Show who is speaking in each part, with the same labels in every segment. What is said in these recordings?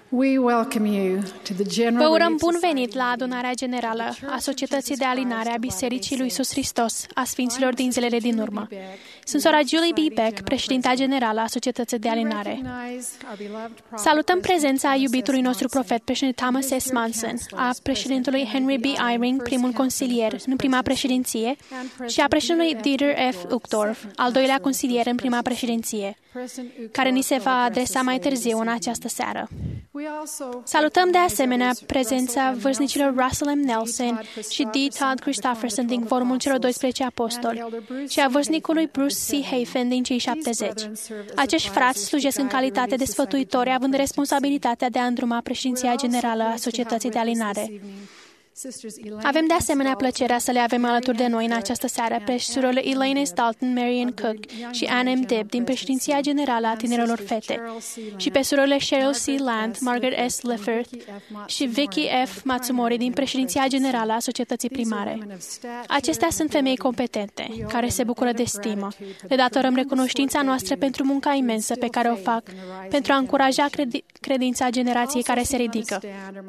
Speaker 1: We welcome you to the General
Speaker 2: Vă urăm
Speaker 1: Relief
Speaker 2: bun
Speaker 1: Society.
Speaker 2: venit la adunarea generală a Societății de Alinare a Bisericii lui Iisus Hristos a Sfinților din zilele din urmă. Sunt sora Julie B. Beck, președinta generală a Societății de Alinare. Salutăm prezența iubitului nostru profet, președinte Thomas S. Monson, a președintelui Henry B. Eyring, primul consilier în prima președinție, și a președintelui Dieter F. Uchtdorf, al doilea consilier în prima președinție, care ni se va adresa mai târziu în această seară. Salutăm de asemenea prezența vârstnicilor Russell M. Nelson și D. Todd Christofferson din Forumul celor 12 Apostoli și a vârstnicului Bruce C. Hafen din cei 70. Acești frați slujesc în calitate de sfătuitori, având responsabilitatea de a îndruma președinția generală a Societății de Alinare. Avem de asemenea plăcerea să le avem alături de noi în această seară pe surorile Elaine S. Dalton, Marian Cook și Anne M. Dibb din președinția generală a tinerelor fete și pe surorile Cheryl C. Land, Margaret S. Lifford și Vicky F. Matsumori din președinția generală a Societății Primare. Acestea sunt femei competente, care se bucură de stimă. Le datorăm recunoștința noastră pentru munca imensă pe care o fac pentru a încuraja credința generației care se ridică.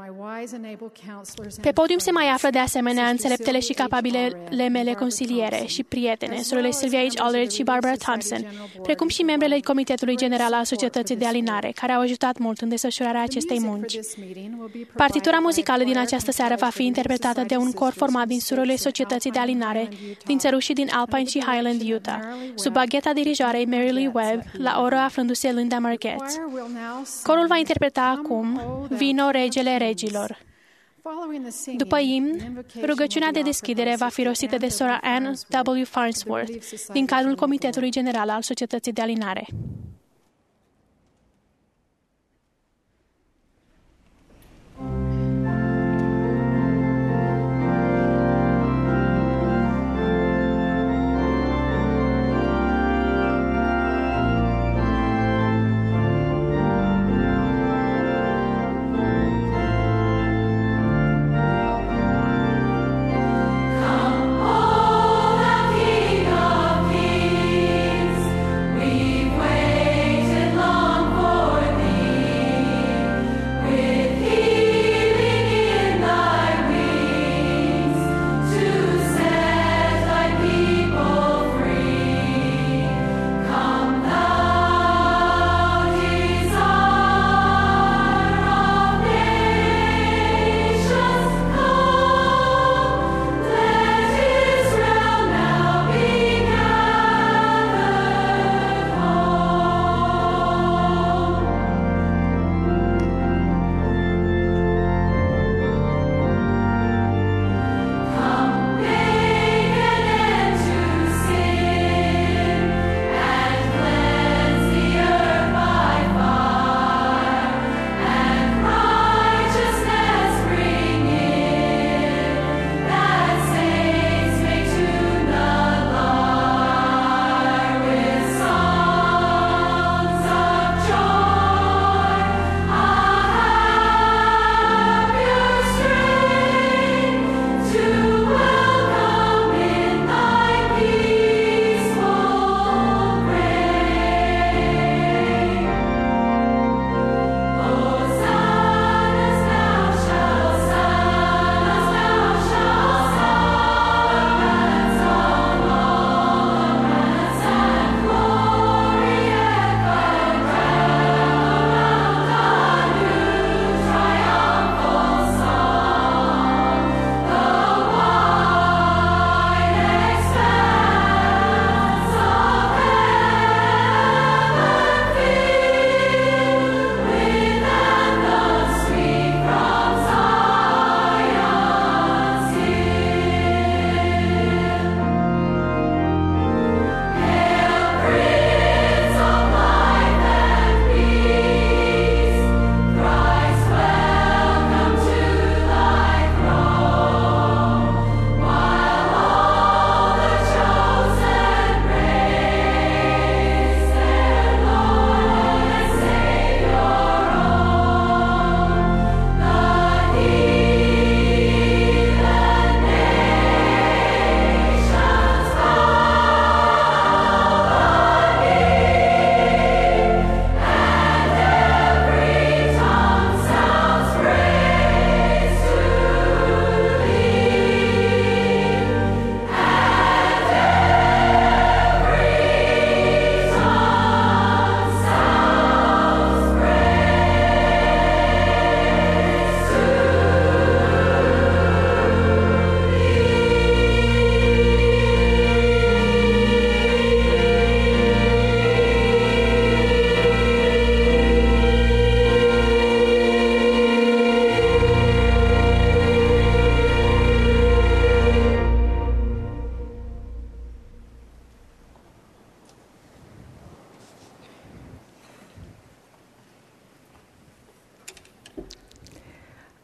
Speaker 2: Pe podium se mai află de asemenea înțeleptele și capabilele mele consiliere și prietene, surorile Sylvia H. Aldridge și Barbara Thompson, precum și membrele Comitetului General al Societății de Alinare, care au ajutat mult în desfășurarea acestei munci. Partitura muzicală din această seară va fi interpretată de un cor format din surorile Societății de Alinare, din țărușii din Alpine și Highland, Utah, sub bagheta dirijoarei Mary Lee Webb, la oră aflându-se Linda Margetts. Corul va interpreta acum Vino Regele Regilor. După imn, rugăciunea de deschidere va fi rostită de sora Anne W. Farnsworth, din cadrul Comitetului General al Societății de Alinare.
Speaker 3: We wait.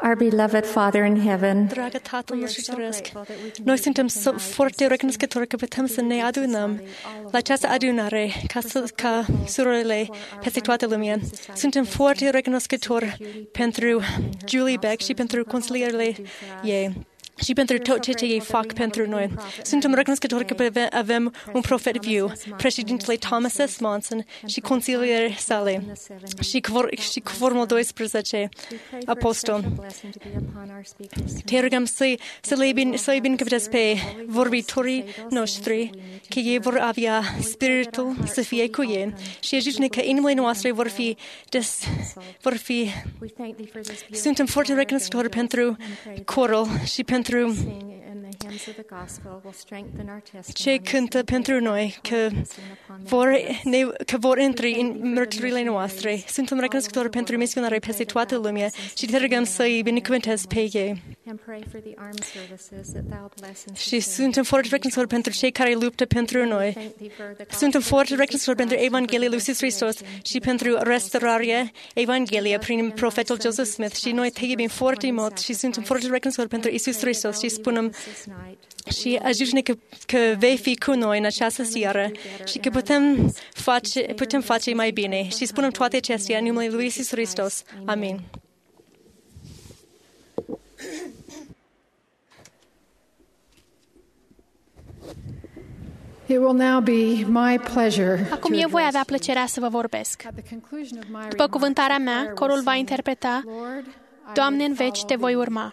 Speaker 3: Our beloved Father in heaven,
Speaker 4: Dragă Tatăl nostru ceresc, noi suntem foarte recunoscători că putem să ne adunăm la această adunare ca surorile peste toată lumea. Suntem foarte recunoscători pentru Julie Beck și pentru consilierele ei și pentru tot ceea ce ei fac pentru noi. Suntem recunoscători că avem un profet viu, președintele Thomas S. Monson și consilierii sale și cu formul 12 apostol. Te rugăm să-i binecuvântezi pe vorbitorii noștri, că ei vor avea spiritul să fie cu ei și ajută-ne că inimile noastre vor fi. Suntem foarte recunoscători pentru corul și pentru ce cântă pentru noi, că vor intra în mărturile noastre. Suntem recunoscători pentru misionari peste toată lumea și te rugăm să-i binecuvântezi pe ei. Și suntem foarte recunoscători pentru cei care luptă pentru noi. Suntem foarte recunoscători pentru Evanghelia lui Iisus Hristos și pentru restaurarea Evangheliei prin profetul Joseph Smith. Și noi te iubim foarte mult și suntem foarte recunoscători pentru Iisus Hristos și spunem și ajută-ne că vei fi cu noi în această seară și că putem face mai bine. Și spunem toate acestea în numele lui Iisus Hristos. Amin.
Speaker 1: It will now be my pleasure.
Speaker 2: Acum eu voi avea plăcerea să vă vorbesc. După cuvântarea mea, corul va interpreta Doamne, în veci te voi urma.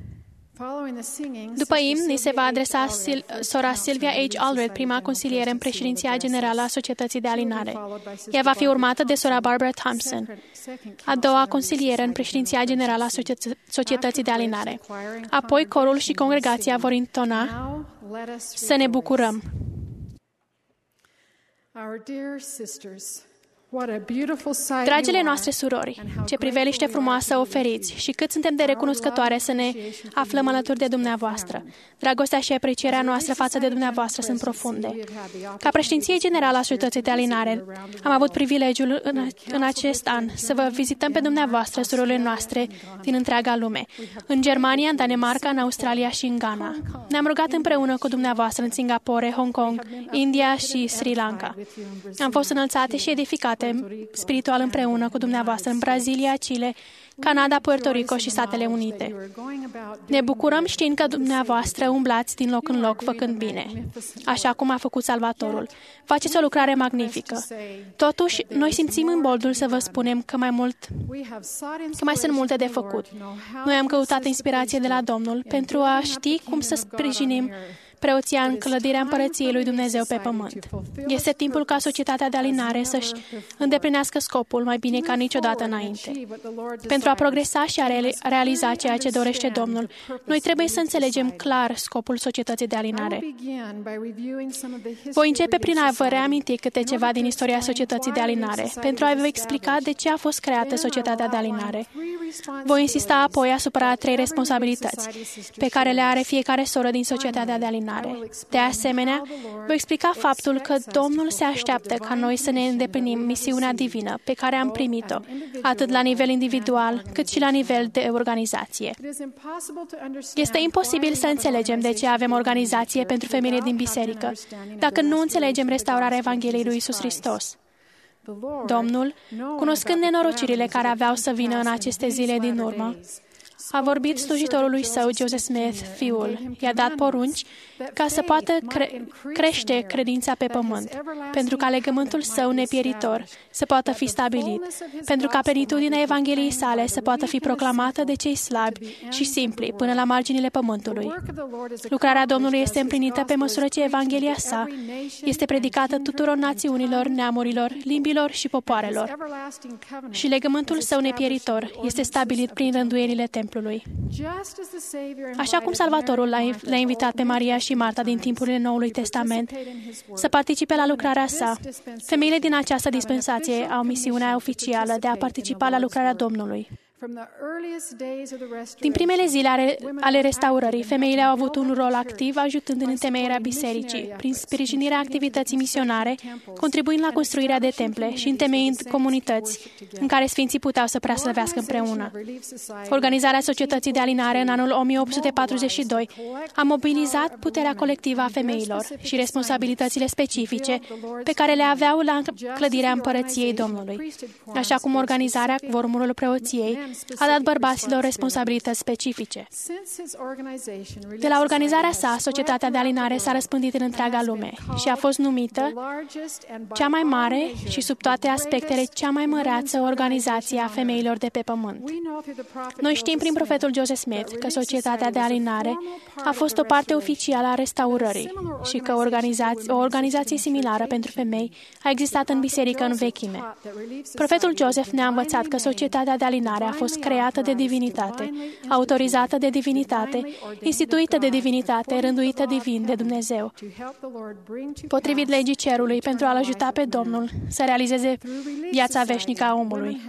Speaker 2: După imn, ni se va adresa sora Sylvia H. Allred, prima consiliere în președinția generală a Societății de Alinare. Ea va fi urmată de sora Barbara Thompson, a doua consilieră în președinția generală a Societății de Alinare. Apoi corul și congregația vor intona Să ne bucurăm. Dragile noastre surori, ce priveliște frumoasă oferiți și cât suntem de recunoscătoare să ne aflăm alături de dumneavoastră. Dragostea și aprecierea noastră față de dumneavoastră sunt profunde. Ca președinție generală a Societății de Alinare, am avut privilegiul în acest an să vă vizităm pe dumneavoastră, surorile noastre din întreaga lume, în Germania, în Danemarca, în Australia și în Ghana. Ne-am rugat împreună cu dumneavoastră în Singapore, Hong Kong, India și Sri Lanka. Am fost înălțate și edificate spiritual împreună cu dumneavoastră în Brazilia, Chile, Canada, Puerto Rico și Statele Unite. Ne bucurăm știind că dumneavoastră umblați din loc în loc făcând bine, așa cum a făcut Salvatorul. Faceți o lucrare magnifică. Totuși, noi simțim imboldul să vă spunem că mai sunt multe de făcut. Noi am căutat inspirație de la Domnul pentru a ști cum să sprijinim preoția în clădirea împărăției lui Dumnezeu pe pământ. Este timpul ca Societatea de Alinare să-și îndeplinească scopul mai bine ca niciodată înainte. Pentru a progresa și a realiza ceea ce dorește Domnul, noi trebuie să înțelegem clar scopul Societății de Alinare. Voi începe prin a vă reaminti câte ceva din istoria Societății de Alinare, pentru a vă explica de ce a fost creată Societatea de Alinare. Voi insista apoi asupra 3 responsabilități pe care le are fiecare soră din Societatea de Alinare. De asemenea, voi explica faptul că Domnul se așteaptă ca noi să ne îndeplinim misiunea divină pe care am primit-o, atât la nivel individual, cât și la nivel de organizație. Este imposibil să înțelegem de ce avem organizație pentru femeile din biserică, dacă nu înțelegem restaurarea Evangheliei lui Iisus Hristos. Domnul, cunoscând nenorocirile care aveau să vină în aceste zile din urmă, a vorbit slujitorului său, Joseph Smith, fiul. I-a dat porunci ca să poată crește credința pe pământ, pentru ca legământul său nepieritor să poată fi stabilit, pentru ca plenitudinea Evangheliei sale să poată fi proclamată de cei slabi și simpli până la marginile pământului. Lucrarea Domnului este împlinită pe măsură ce Evanghelia sa este predicată tuturor națiunilor, neamurilor, limbilor și popoarelor. Și legământul său nepieritor este stabilit prin rânduielile templului. Așa cum Salvatorul le-a invitat pe Maria și Marta din timpurile Noului Testament să participe la lucrarea sa, femeile din această dispensație au misiunea oficială de a participa la lucrarea Domnului. Din primele zile ale restaurării, femeile au avut un rol activ ajutând în întemeierea bisericii, prin sprijinirea activității misionare, contribuind la construirea de temple și întemeiind comunități în care sfinții puteau să preaslăvească împreună. Organizarea Societății de Alinare în anul 1842 a mobilizat puterea colectivă a femeilor și responsabilitățile specifice pe care le aveau la clădirea Împărăției Domnului, așa cum organizarea quorumului preoției a dat bărbaților responsabilități specifice. De la organizarea sa, Societatea de Alinare s-a răspândit în întreaga lume și a fost numită cea mai mare și sub toate aspectele cea mai măreață organizație a femeilor de pe pământ. Noi știm prin profetul Joseph Smith că Societatea de Alinare a fost o parte oficială a restaurării și că o organizație similară pentru femei a existat în biserică în vechime. Profetul Joseph ne-a învățat că Societatea de Alinare a fost creată de divinitate, autorizată de divinitate, instituită de divinitate, rânduită divin de Dumnezeu, potrivit legii cerului, pentru a-L ajuta pe Domnul să realizeze viața veșnică a omului.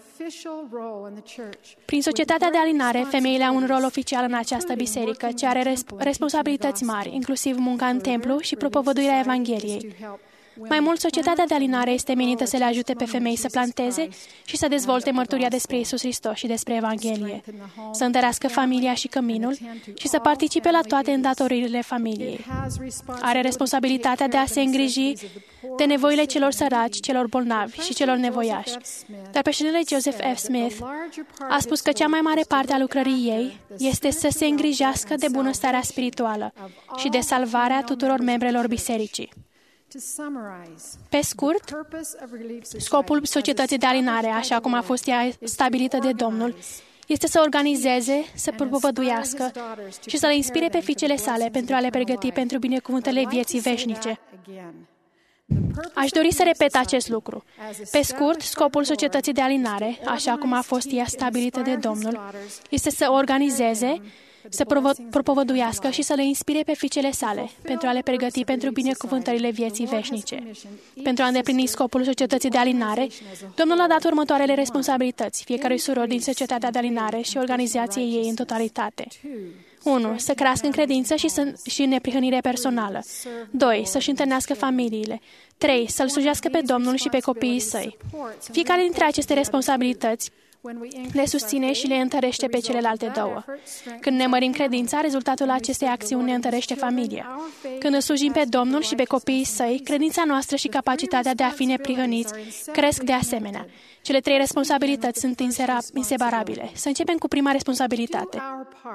Speaker 2: Prin Societatea de Alinare, femeile au un rol oficial în această biserică, ce are responsabilități mari, inclusiv munca în templu și propovăduirea Evangheliei. Mai mult, Societatea de Alinare este menită să le ajute pe femei să planteze și să dezvolte mărturia despre Iisus Hristos și despre Evanghelie, să întărească familia și căminul și să participe la toate îndatoririle familiei. Are responsabilitatea de a se îngriji de nevoile celor săraci, celor bolnavi și celor nevoiași. Dar președintele Joseph F. Smith a spus că cea mai mare parte a lucrării ei este să se îngrijească de bunăstarea spirituală și de salvarea tuturor membrelor bisericii. Pe scurt, scopul Societății de Alinare, așa cum a fost ea stabilită de Domnul, este să organizeze, să propovăduiască și să le inspire pe fiicele sale pentru a le pregăti pentru binecuvântările vieții veșnice. Aș dori să repet acest lucru. Pe scurt, scopul Societății de Alinare, așa cum a fost ea stabilită de Domnul, este să organizeze, să propovăduiască și să le inspire pe fiicele sale pentru a le pregăti pentru binecuvântările vieții veșnice. Pentru a îndeplini scopul Societății de Alinare, Domnul a dat următoarele responsabilități fiecărui suror din Societatea de Alinare și organizației ei în totalitate. 1. Să crească în credință și în neprihănire personală. 2. Să-și întâlnească familiile. 3. Să-L slujească pe Domnul și pe copiii săi. Fiecare dintre aceste responsabilități le susține și le întărește pe celelalte două. Când ne mărim credința, rezultatul acestei acțiuni ne întărește familia. Când îl slujim pe Domnul și pe copiii săi, credința noastră și capacitatea de a fi neprihăniți cresc de asemenea. Cele 3 responsabilități sunt inseparabile. Să începem cu prima responsabilitate.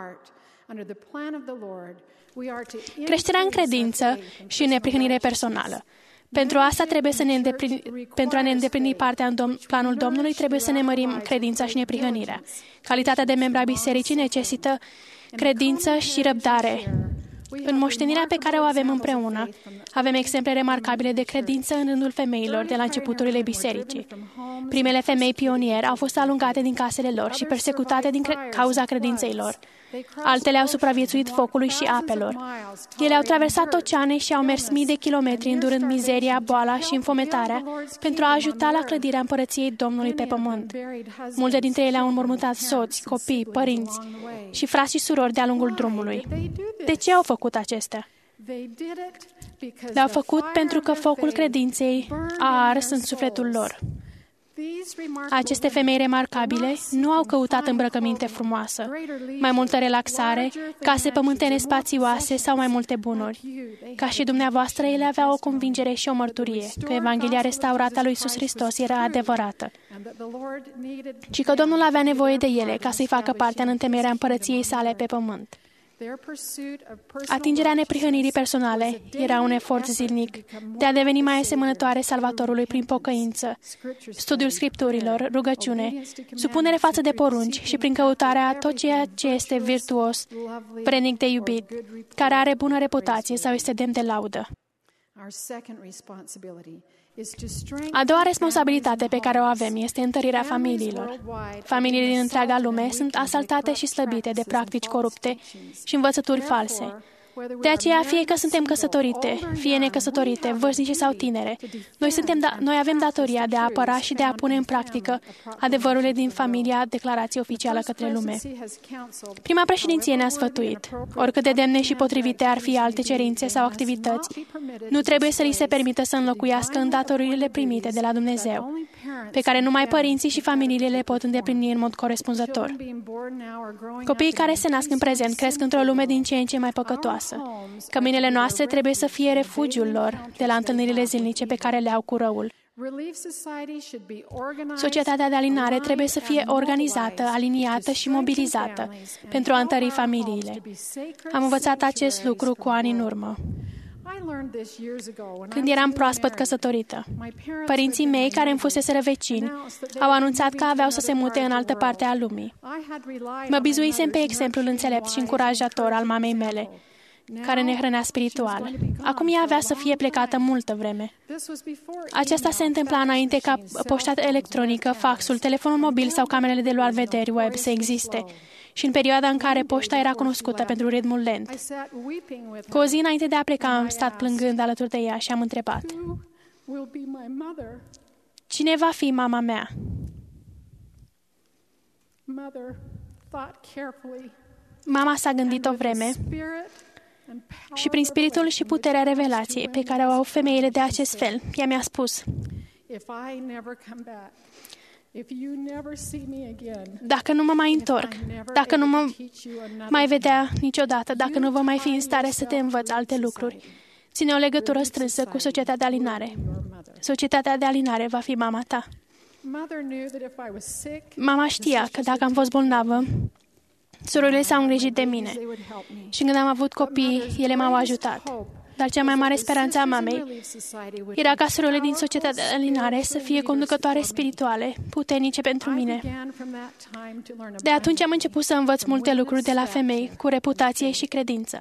Speaker 2: Creșterea în credință și în neprihănire personală. Pentru asta pentru a ne îndeplini partea în planul Domnului, trebuie să ne mărim credința și neprihănirea. Calitatea de membru a bisericii necesită credință și răbdare. În moștenirea pe care o avem împreună, avem exemple remarcabile de credință în rândul femeilor de la începuturile bisericii. Primele femei pioniere au fost alungate din casele lor și persecutate din cauza credinței lor. Altele au supraviețuit focului și apelor. Ele au traversat oceane și au mers mii de kilometri îndurând mizeria, boala și înfometarea pentru a ajuta la clădirea Împărăției Domnului pe pământ. Multe dintre ele au înmormântat soți, copii, părinți și frați și surori de-a lungul drumului. De ce au făcut acestea? Le-au făcut pentru că focul credinței a ars în sufletul lor. Aceste femei remarcabile nu au căutat îmbrăcăminte frumoasă, mai multă relaxare, case pământene spațioase sau mai multe bunuri. Ca și dumneavoastră, ele aveau o convingere și o mărturie că Evanghelia restaurată a lui Iisus Hristos era adevărată și că Domnul avea nevoie de ele ca să-i facă parte în întemeierea Împărăției sale pe pământ. Atingerea neprihănirii personale era un efort zilnic de a deveni mai asemănătoare Salvatorului prin pocăință, studiul Scripturilor, rugăciune, supunere față de porunci și prin căutarea a tot ceea ce este virtuos, vrednic de iubit, care are bună reputație sau este demn de laudă. A doua responsabilitate pe care o avem este întărirea familiilor. Familiile din întreaga lume sunt asaltate și slăbite de practici corupte și învățături false. De aceea, fie că suntem căsătorite, fie necăsătorite, vârstnice sau tinere, noi avem datoria de a apăra și de a pune în practică adevărurile din familia declarației oficială către lume. Prima președinție ne-a sfătuit, oricât de demne și potrivite ar fi alte cerințe sau activități, nu trebuie să li se permită să înlocuiască îndatoririle primite de la Dumnezeu, pe care numai părinții și familiile le pot îndeplini în mod corespunzător. Copiii care se nasc în prezent cresc într-o lume din ce în ce mai păcătoasă. Căminele noastre trebuie să fie refugiul lor de la întâlnirile zilnice pe care le au cu răul. Societatea de alinare trebuie să fie organizată, aliniată și mobilizată pentru a întări familiile. Am învățat acest lucru cu ani în urmă, când eram proaspăt căsătorită. Părinții mei, care îmi fuseseră vecini, au anunțat că aveau să se mute în altă parte a lumii. Mă bizuisem pe exemplul înțelept și încurajator al mamei mele, care ne hrănea spiritual. Acum ea avea să fie plecată multă vreme. Aceasta se întâmpla înainte ca poșta electronică, faxul, telefonul mobil sau camerele de luat vederi web să existe și în perioada în care poșta era cunoscută pentru ritmul lent. Cu o zi înainte de a pleca, am stat plângând alături de ea și am întrebat: cine va fi mama mea? Mama s-a gândit o vreme și prin spiritul și puterea revelației pe care o au femeile de acest fel, ea mi-a spus: dacă nu mă mai întorc, dacă nu mă mai vedea niciodată, dacă nu vă mai fi în stare să te învăț alte lucruri, ține o legătură strânsă cu societatea de alinare. Societatea de alinare va fi mama ta. Mama știa că dacă am fost bolnavă, surorile s-au îngrijit de mine și când am avut copii, ele m-au ajutat. Dar cea mai mare speranță a mamei era ca surorile din societatea de alinare să fie conducătoare spirituale, puternice pentru mine. De atunci am început să învăț multe lucruri de la femei cu reputație și credință.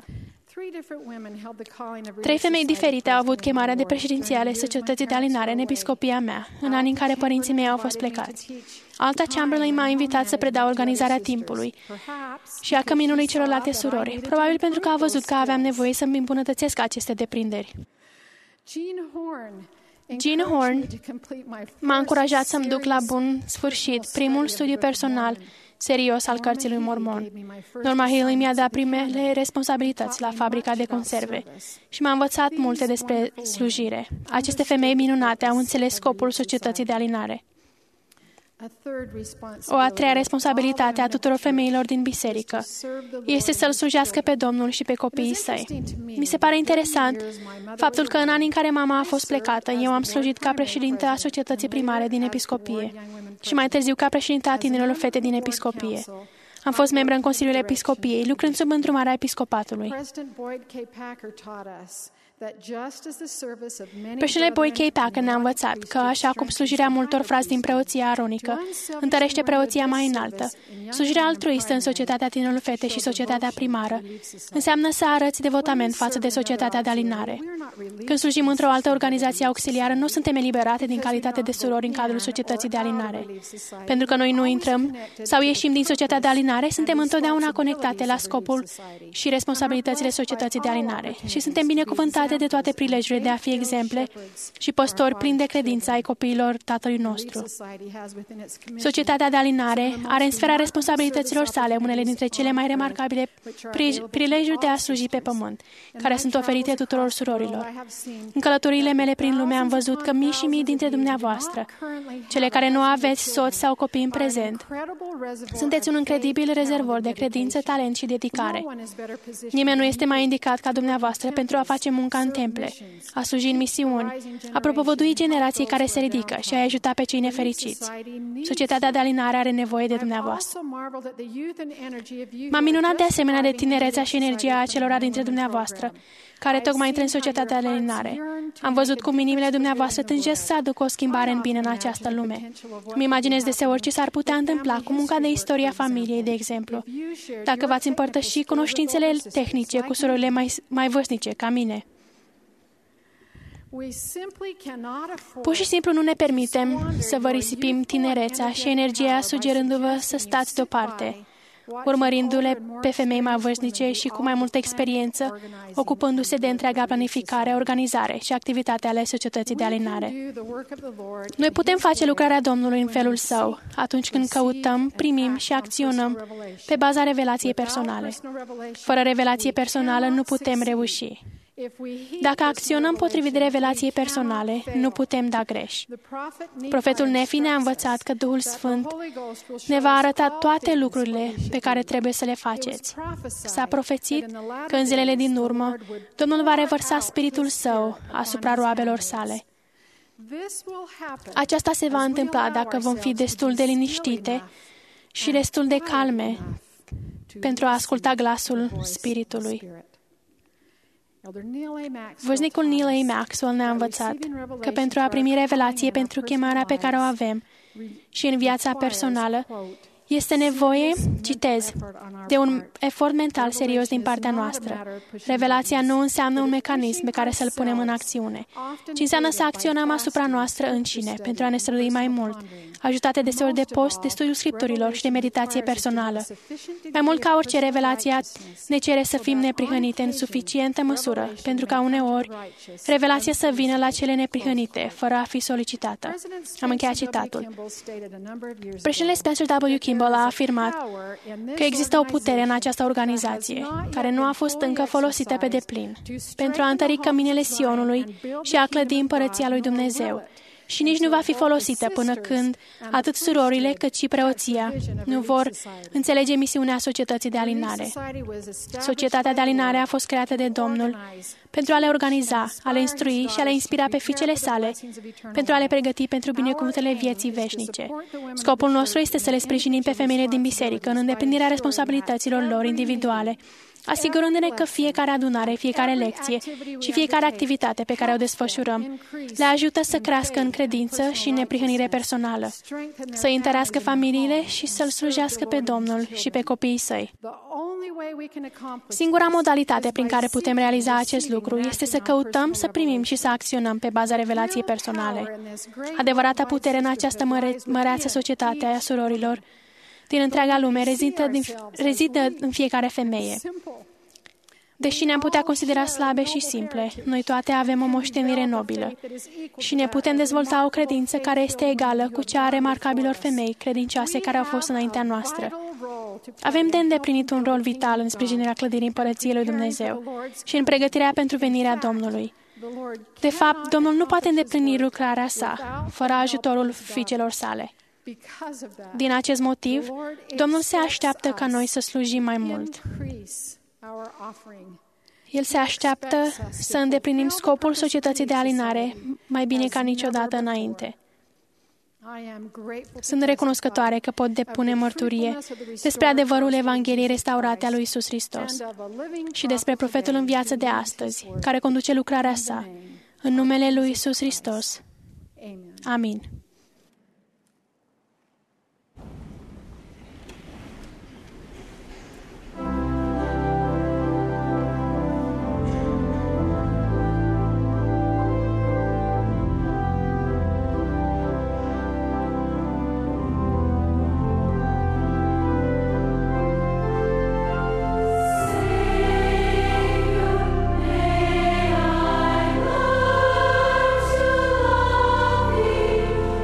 Speaker 2: 3 femei diferite au avut chemarea de președinție ale societății de alinare în episcopia mea, în anii în care părinții mei au fost plecați. Alta Chamberlain m-a invitat să predau organizarea timpului și a căminului celorlalte surori, probabil pentru că a văzut că aveam nevoie să-mi îmbunătățesc aceste deprinderi. Jean Horn m-a încurajat să-mi duc la bun sfârșit primul studiu personal serios al cărții lui Mormon. Norma Haley mi-a dat primele responsabilități la fabrica de conserve și m-a învățat multe despre slujire. Aceste femei minunate au înțeles scopul societății de alinare. O a treia responsabilitate a tuturor femeilor din biserică este să-L slujească pe Domnul și pe copiii săi. Mi se pare interesant faptul că în anii în care mama a fost plecată, eu am slujit ca președintă a societății primare din episcopie și mai târziu ca președintă a tinerilor fete din episcopie. Am fost membră în Consiliul Episcopiei, lucrând sub îndrumarea episcopatului. Președintele Boyd K. Packer ne-a învățat că, așa cum slujirea multor frați din preoția aronică întărește preoția mai înaltă, slujirea altruistă în societatea tinerilor fete și societatea primară înseamnă să arăți devotament față de societatea de alinare. Când slujim într-o altă organizație auxiliară, nu suntem eliberate din calitate de surori în cadrul societății de alinare. Pentru că noi nu intrăm sau ieșim din societatea de alinare, suntem întotdeauna conectate la scopul și responsabilitățile societății de alinare și suntem binecuvântați de toate prilejurile de a fi exemple și păstori plini de credință ai copiilor Tatălui nostru. Societatea de alinare are în sfera responsabilităților sale unele dintre cele mai remarcabile prilejuri de a sluji pe pământ, care sunt oferite tuturor surorilor. În călătoriile mele prin lume am văzut că mii și mii dintre dumneavoastră, cele care nu aveți soți sau copii în prezent, sunteți un incredibil rezervor de credință, talent și dedicare. Nimeni nu este mai indicat ca dumneavoastră pentru a face munca în temple, a sluji în misiuni, a propovădui generații care se ridică și a ajuta pe cei nefericiți. Societatea de alinare are nevoie de dumneavoastră. M-am minunat de asemenea de tinerețea și energia acelora dintre dumneavoastră, care tocmai intră în societatea de alinare. Am văzut cum inimile dumneavoastră tânjesc să aducă o schimbare în bine în această lume. Îmi imaginez deseori ce s-ar putea întâmpla cu munca de istoria familiei, de exemplu, dacă v-ați împărtăși cunoștințele tehnice cu surorile mai vârstnice, ca mine. Pur și simplu nu ne permitem să vă risipim tinerețea și energia sugerându-vă să stați deoparte, urmărindu-le pe femei mai vârstnice și cu mai multă experiență, ocupându-se de întreaga planificare, organizare și activitate ale societății de alinare. Noi putem face lucrarea Domnului în felul Său, atunci când căutăm, primim și acționăm pe baza revelației personale. Fără revelație personală nu putem reuși. Dacă acționăm potrivit revelației personale, nu putem da greș. Profetul Nefi ne-a învățat că Duhul Sfânt ne va arăta toate lucrurile pe care trebuie să le faceți. S-a profețit că în zilele din urmă, Domnul va revărsa Spiritul Său asupra roabelor Sale. Aceasta se va întâmpla dacă vom fi destul de liniștite și destul de calme pentru a asculta glasul Spiritului. Văznicul Neil A. Maxwell ne-a învățat că pentru a primi revelație pentru chemarea pe care o avem și în viața personală, este nevoie, citez, de un efort mental serios din partea noastră. Revelația nu înseamnă un mecanism pe care să-l punem în acțiune, ci înseamnă să acționăm asupra noastră înșine pentru a ne strădui mai mult, ajutate deseori de post, de studiul Scripturilor și de meditație personală. Mai mult ca orice, revelația ne cere să fim neprihănite în suficientă măsură, pentru ca uneori revelația să vină la cele neprihănite, fără a fi solicitată. Am încheiat citatul. Președintele Spencer W. Kimball a afirmat că există o putere în această organizație, care nu a fost încă folosită pe deplin, pentru a întări căminele Sionului și a clădi împărăția lui Dumnezeu. Și nici nu va fi folosită până când atât surorile cât și preoția nu vor înțelege misiunea societății de alinare. Societatea de alinare a fost creată de Domnul pentru a le organiza, a le instrui și a le inspira pe fiicele Sale, pentru a le pregăti pentru binecuvântele vieții veșnice. Scopul nostru este să le sprijinim pe femeile din biserică în îndeplinirea responsabilităților lor individuale, asigurându-ne că fiecare adunare, fiecare lecție și fiecare activitate pe care o desfășurăm le ajută să crească în credință și în neprihănire personală, să întărească familiile și să-L slujească pe Domnul și pe copiii Săi. Singura modalitate prin care putem realiza acest lucru este să căutăm, să primim și să acționăm pe baza revelației personale. Adevărata putere în această măreață societate a surorilor din întreaga lume rezidă în fiecare femeie. Deși ne-am putea considera slabe și simple, noi toate avem o moștenire nobilă și ne putem dezvolta o credință care este egală cu cea a remarcabilor femei credincioase care au fost înaintea noastră. Avem de îndeplinit un rol vital în sprijinirea clădirii Împărăției lui Dumnezeu și în pregătirea pentru venirea Domnului. De fapt, Domnul nu poate îndeplini lucrarea sa fără ajutorul fiicelor Sale. Din acest motiv, Domnul se așteaptă ca noi să slujim mai mult. El se așteaptă să îndeplinim scopul societății de alinare mai bine ca niciodată înainte. Sunt recunoscătoare că pot depune mărturie despre adevărul Evangheliei restaurate a lui Iisus Hristos și despre profetul în viață de astăzi, care conduce lucrarea sa, în numele lui Iisus Hristos. Amin.
Speaker 5: I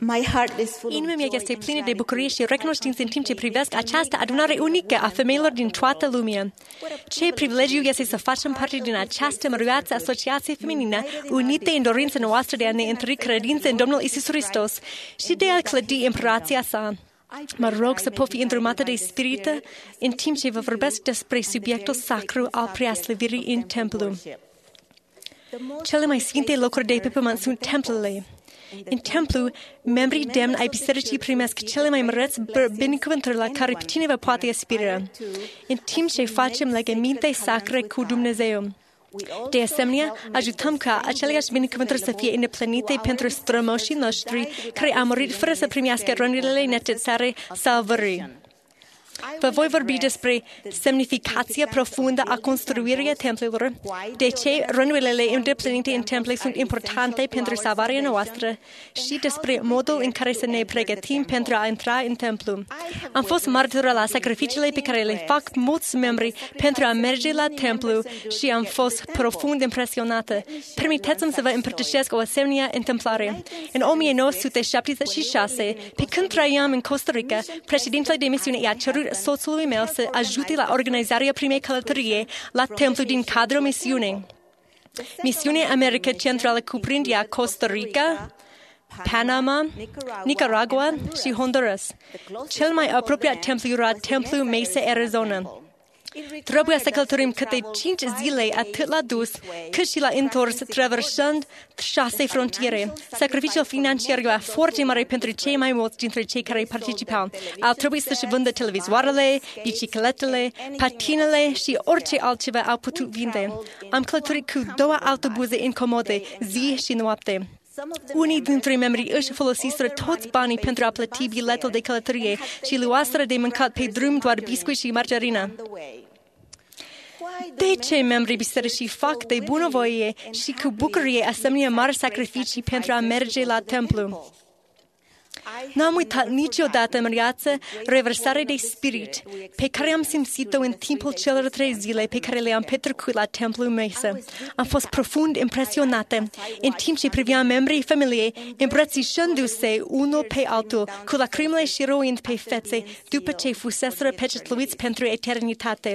Speaker 4: Inima mea este plină de bucurie și recunoștință în timp ce privesc această adunare unică a femeilor din toată lumea. Ce privilegiu este să facem parte din această măruiață asociație feminină, unite în dorința noastră de a ne întări credința în Domnul Iisus Hristos și de a clădi împărăția sa. Mă rog să pot fi îndrumată de Spirită în timp ce vă vorbesc despre subiectul sacru al preaslăvirii în templu. Cele mai sfinte locuri de pe pământ sunt templele. În templu, membrii demni ai bisericii primesc cele mai măreți binecuvântări la care cineva poate aspira, în timp ce facem legăminte sacre cu Dumnezeu. De asemenea, ajutăm ca aceleași binecuvântări să fie îndeplinite pentru strămoșii noștri care au murit fără să primească rândurile necesare salvării. Vă voi vorbi despre semnificația profundă a construirii templelor, de ce rândurile îndeplinite în temple sunt importante pentru salvarea noastră și despre modul în care să ne pregătim pentru a intra în templu. Am fost martoră la sacrificiile pe care le fac mulți membri pentru a merge la templu și am fost profund impresionată. Permiteți-mi să vă împărtășesc o asemenea întâmplare. În 1976, pe când trăiam în Costa Rica, președintele de misiune i-a cerut soțului meu să ajute la organizarea primei călătorie la templu din cadrul misiunii. Misiunea America Centrală cuprindea Costa Rica, Panama, Nicaragua și Honduras. Cel mai apropiat templu era Templul Mesa, Arizona. Trebuia să călătorim câte 5 zile atât la dus, cât și la întors, traversând 6 frontiere. Sacrificiul financiar era foarte mare pentru cei mai mulți dintre cei care participau. Au trebuit să-și vândă televizoarele, bicicletele, patinele și orice altceva au putut vinde. Am călătorit cu 2 autobuze incomode, zi și noapte. Unii dintre membrii își folosiseră toți banii pentru a plăti biletul de călătorie și luaseră de mâncat pe drum doar biscuit și margarină. De ce membrii bisericii fac de bunăvoie și cu bucurie asemenea mari sacrificii pentru a merge la templu? N-am uitat niciodată în viață revărsarea de spirit pe care am simțit-o în timpul celor 3 zile pe care le-am petrecut la templul Mesa. Am fost profund impresionată în timp ce priveam membrii familiei îmbrățișându-se unul pe altul, cu lacrimile și roind pe fețe după ce fuseseră pecetluiți pentru eternitate.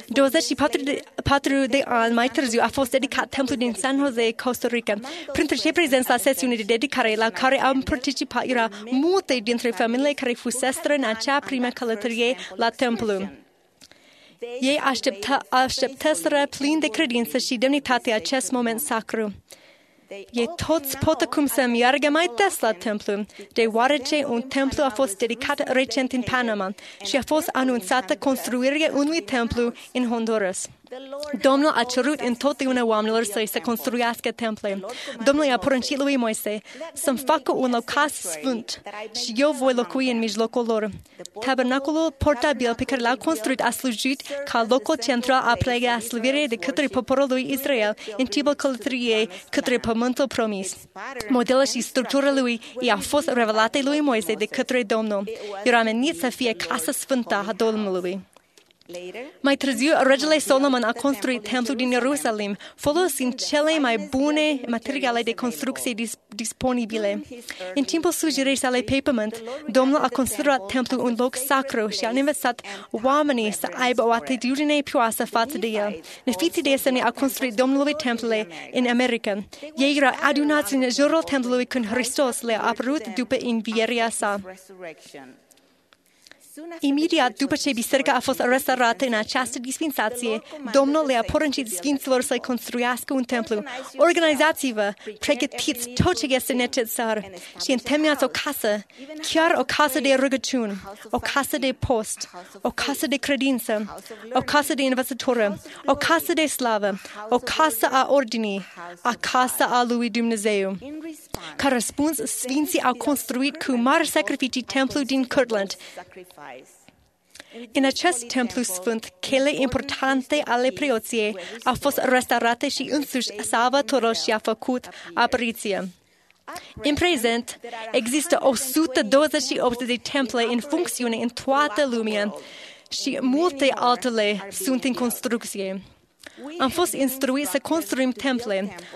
Speaker 4: 24 de ani mai târziu a fost dedicat templul din San Jose, Costa Rica. Printre cei prezenți la sesiune de dedicare la care am participat era multe dintre familiile care fuseseră în acea primă călătorie la templu. Ei așteptaseră plin de credință și demnitate acest moment sacru. Ei toți pot acum să meargă mai des la templu, deoarece un templu a fost dedicat recent în Panama și a fost anunțată construirea unui templu în Honduras. Domnul a cerut întotdeauna oamenilor să construiască temple. Domnul i-a poruncit lui Moise să-mi facă un locaș sfânt și eu voi locui în mijlocul lor. Tabernacolul portabil pe care l-a construit a slujit ca locul central a preaslăvirii de către poporul lui Israel în timpul călătoriei către pământul promis. Modelul și structura lui i-a fost revelate lui Moise de către Domnul. Era menit să fie casa sfântă a Domnului. Mai târziu, regele Solomon a construit templul din Ierusalim, folosind cele mai bune materiale de construcție disponibile. În timpul slujirii sale pe pământ, Domnul a considerat templul un loc sacru și a învățat oamenii să aibă o atitudine pioasă față de el. Nefiții de asemenea au construit Domnului templele în America. Ei erau adunați în jurul templului când Hristos le-a apărut după învierea sa. Imediat după ce biserica a fost restaurată în această dispensație, Domnul le-a poruncit sfinților să construiască un templu. Organizați-vă, pregătiți tot ce este necesar și întemniați o casă, chiar o casă de rugăciuni, o casă de post, o casă de credință, o casă de învățătură, o casă de slavă, o casă a ordinii, a casa a lui Dumnezeu. Ca răspuns, sfinții au construit cu mari sacrificii templul din Kirtland. În acest templu sfânt, chele importante ale preoției au fost restaurate și însuși Salvatorul și-a făcut apariția. În prezent, există 128 de temple în funcțiune în toată lumea și multe altele sunt în construcție. Am fost instruiți să construim temple.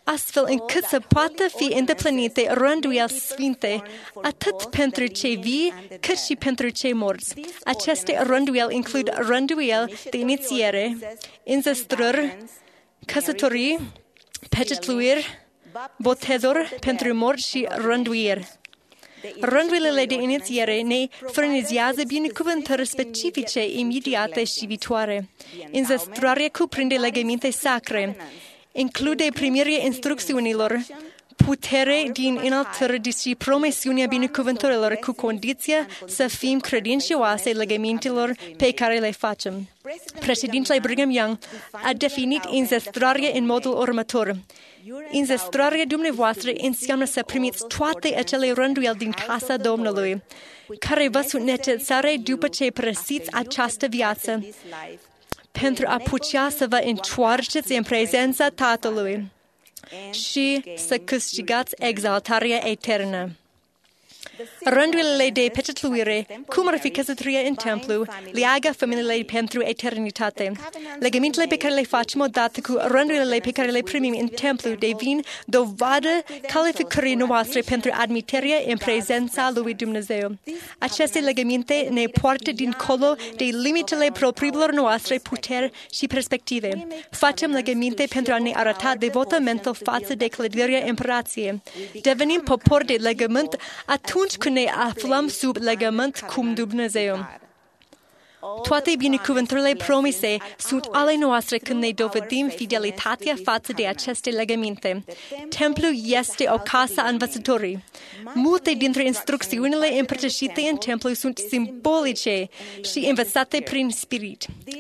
Speaker 4: astfel încât să poată fi îndeplinite rânduieli sfinte, atât pentru cei vii, cât și pentru cei morți. Aceste rânduieli includ rânduieli de inițiere, înzestrări, căsătorii, pecetluiri, botezuri pentru morți și rânduiri. Rânduielile de inițiere ne furnizează binecuvântări specifice, imediate și viitoare. Înzestrarea cuprinde legăminte sacre, include primirea instrucțiunilor, putere din înălțări și promisiunea binecuvântărilor cu condiția să fim credincioase legămintelor pe care le facem. Președintele Brigham Young a definit înzestrarea în modul următor. Înzestrarea dumneavoastră înseamnă să primiți toate acele rânduieli din casa Domnului, care vă sunt necesare după ce părăsiți această viață, pentru a putea să vă întoarceți în prezența Tatălui și să câștigați exaltarea eternă. Rânduielile de pecetluire, cum ar fi căsătoria în templu, leagă familiile pentru eternitate. Legămintele pe care le facem odată cu rânduielile pe care le primim în templu devin dovadă calificării noastre pentru admiterea în prezența lui Dumnezeu. Aceste legăminte ne poartă dincolo de limitele propriilor noastre puteri și perspective. Facem legăminte pentru a ne arăta devotamentul față de clădirea împărației. Devenim popor de legământ atunci când ne aflăm sub legământ cu Dumnezeu. Toate binecuvântările promise sunt ale noastre când ne dovedim fidelitatea față de aceste legăminte. Templul este o casă a învățătorii. Multe dintre instrucțiunile împărtășite în templu sunt simbolice și învățate prin spirit.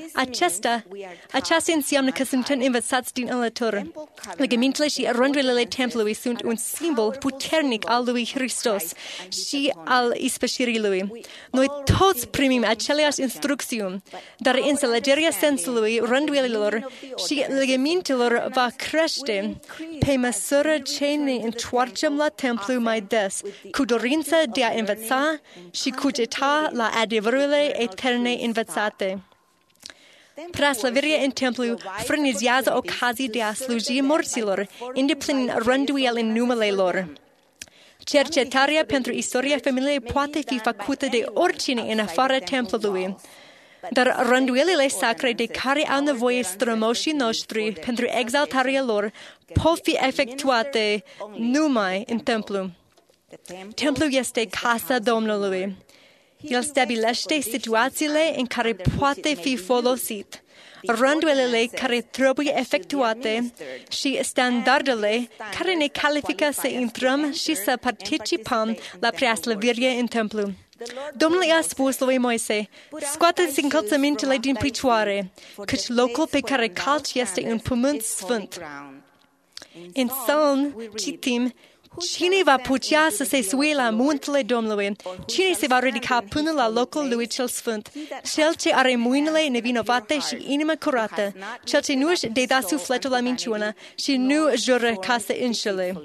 Speaker 4: Aceasta înseamnă că suntem învățați din alături. Legămintele și rânduielile templului sunt un simbol puternic al lui Hristos și al ispășirii lui. Noi toți primim aceleași instrucțiuni, dar înțelegerea sensului rânduielilor și legămintelor va crește pe măsură ce ne întoarcem la templu mai des, cu dorința de a învăța și cugeta la adevărurile eterne învățate. Preaslăvirea în templu furnizează ocazii de a sluji morților, îndeplinind rânduieli în numele lor. Cercetarea pentru istoria familiei poate fi făcută de oricine în afara templului, dar rânduielile sacre de care au nevoie strămoșii noștri pentru exaltarea lor pot fi efectuate numai în templu. Templul este casa Domnului. El stabilește situațiile în care poate fi folosit, rânduielile care trebuie efectuate și standardele care ne califică să intrăm și să participăm la preaslăvirea în templu. Domnul i-a spus lui Moise, scoateți încălțămintele din picioare, căci locul pe care calci este un pământ sfânt. În Psalm citim, cine va putea să se suie la muntele Domnului? Cine se va ridica până la locul lui cel sfânt? Cel ce are mâinile nevinovate și inima curată, cel ce nu își deda sufletul la minciună și nu jură ca să înșele.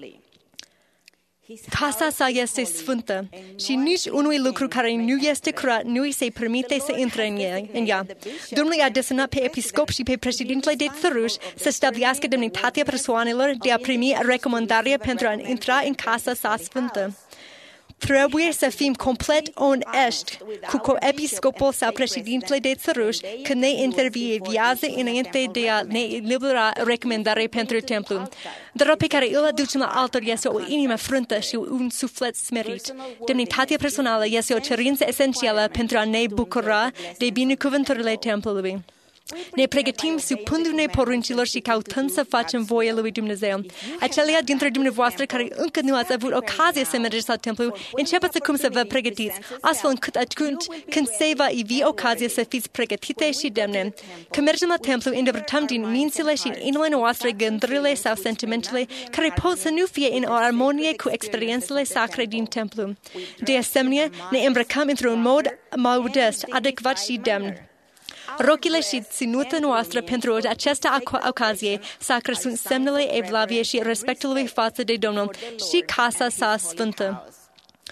Speaker 4: Casa sa este sfântă și nici unui lucru care nu este curat nu îi se permite să intre în ea. Domnul i-a desemnat pe episcop și pe președintele de țăruși să stabilească demnitatea persoanelor de a primi recomandarea pentru a intra în casa sa sfântă. Trebuie să fim complet onești cu episcopul sau președintele de țăruși când ne intervievează înainte de a ne elibera recomandare pentru templu. Darul pe care îl aducem la altar este o inimă frântă și un suflet smerit. Demnitatea personală este o cerință esențială pentru a ne bucura de binecuvântările templului. Ne pregătim supundu-ne poruncilor și căutând să facem voia lui Dumnezeu. Acelea dintre dumneavoastră care încă nu ați avut ocazie să mergeți la templu, începeți acum să vă pregătiți, astfel încât atunci când se va ivi ocazie să fiți pregătite și demne. Când mergem la templu, îndepărtăm din mințile și inimile noastre gândurile sau sentimentele care pot să nu fie în armonie cu experiențele sacre din templu. De asemenea, ne îmbrăcăm într-un mod modest, adecvat și demn. Rochile și ținuta noastră pentru această ocazie sacră sunt semnele evlaviei și respectului față de Domnul și casa sa sfântă.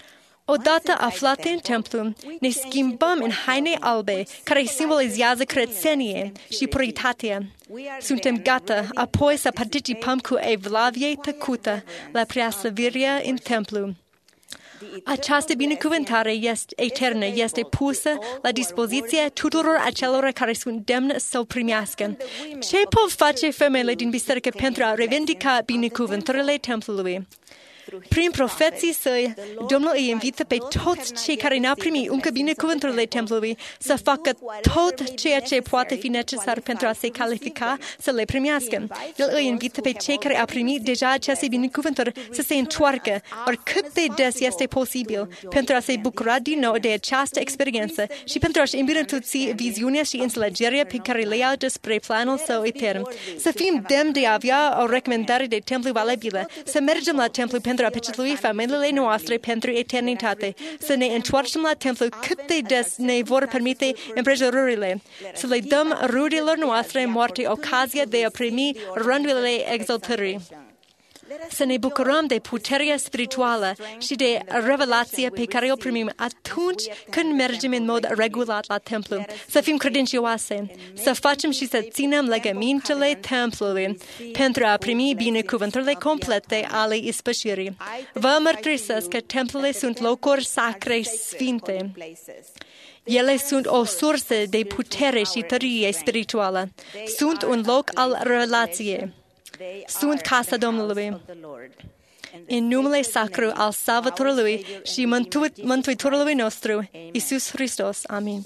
Speaker 4: Odată aflate în templu, ne schimbăm în haine albe care simbolizează curățenie și puritate. Suntem gata apoi să participăm cu evlavie tăcută la preaslăvirea în templu. Această binecuvântare eternă este pusă la dispoziția tuturor acelora care sunt demni să-l primească. Ce pot face femeile din biserică pentru a revendica binecuvântările templului? Prin profeții săi, Domnul îi invită pe toți cei care n-au primit încă binecuvântările templului să facă tot ceea ce poate fi necesar pentru a se califica să le primească. El îi invită pe cei care au primit deja aceste binecuvântări să se întoarcă, oricât de des este posibil, pentru a se bucura din nou de această experiență și pentru a-și îmbunătăți viziunea și înțelegerea pe care le au despre planul său etern. Să fim demni de a avea o recomandare de templu valabilă, să mergem la templu pentru a pecetlui familiile noastre pentru eternitate, să ne întoarcem la templu cât de des ne vor permite împrejurările, să le dăm rudelor noastre în moarte ocazia de a primi rândurile exaltării. Să ne bucurăm de puterea spirituală și de revelația pe care o primim atunci când mergem în mod regulat la templu. Să fim credincioase, să facem și să ținem legămintele templului pentru a primi binecuvântările complete ale ispășirii. Vă mărturisesc că templele sunt locuri sacre sfinte. Ele sunt o sursă de putere și tărie spirituală. Sunt un loc al relației. Sunt casa Domnului. În numele sacru al Salvatorului și Mântuitorului nostru, Iisus Hristos. Amin.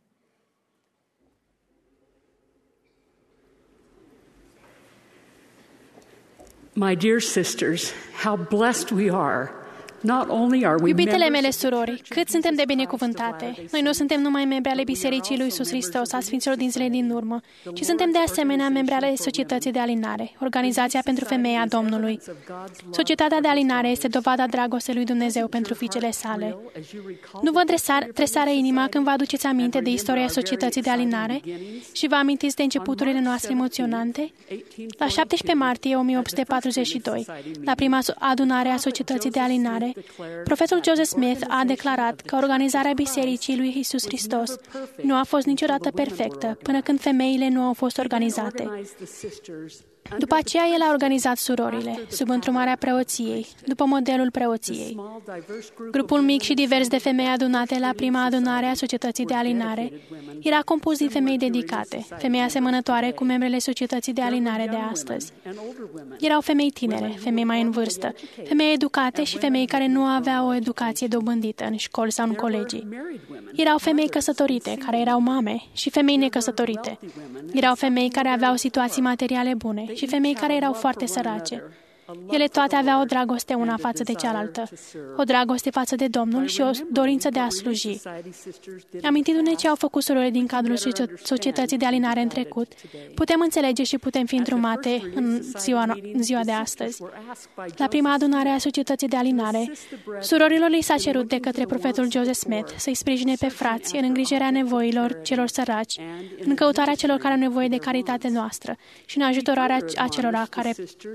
Speaker 5: My dear sisters, how blessed we are. Not only are we
Speaker 2: Iubitele mele surori, cât suntem de binecuvântate! Noi nu suntem numai membri ale Bisericii lui Iisus Hristos, a Sfinților din zilele din urmă, ci suntem de asemenea membri ale Societății de Alinare, Organizația pentru Femeia Domnului. Societatea de alinare este dovada dragostei lui Dumnezeu pentru fiicele sale. Nu vă tresare inima când vă aduceți aminte de istoria Societății de Alinare și vă amintiți de începuturile noastre emoționante? La 17 martie 1842, la prima adunare a Societății de Alinare, profetul Joseph Smith a declarat că organizarea Bisericii lui Iisus Hristos nu a fost niciodată perfectă până când femeile nu au fost organizate. După aceea, el a organizat surorile, sub întrumarea preoției, după modelul preoției. Grupul mic și divers de femei adunate la prima adunare a Societății de Alinare era compus din femei dedicate, femei asemănătoare cu membrele Societății de Alinare de astăzi. Erau femei tinere, femei mai în vârstă, femei educate și femei care nu aveau o educație dobândită în școli sau în colegii. Erau femei căsătorite, care erau mame, și femei necăsătorite. Erau femei care aveau situații materiale bune și femei care erau foarte sărace. Ele toate aveau o dragoste una față de cealaltă, o dragoste față de Domnul și o dorință de a sluji. Amintindu-ne ce au făcut surorile din cadrul Societății de Alinare în trecut, putem înțelege și putem fi îndrumate în ziua de astăzi. La prima adunare a Societății de Alinare, surorilor li s-a cerut de către profetul Joseph Smith să-i sprijine pe frați în îngrijirea nevoilor celor săraci, în căutarea celor care au nevoie de caritate noastră și în ajutorarea acelora care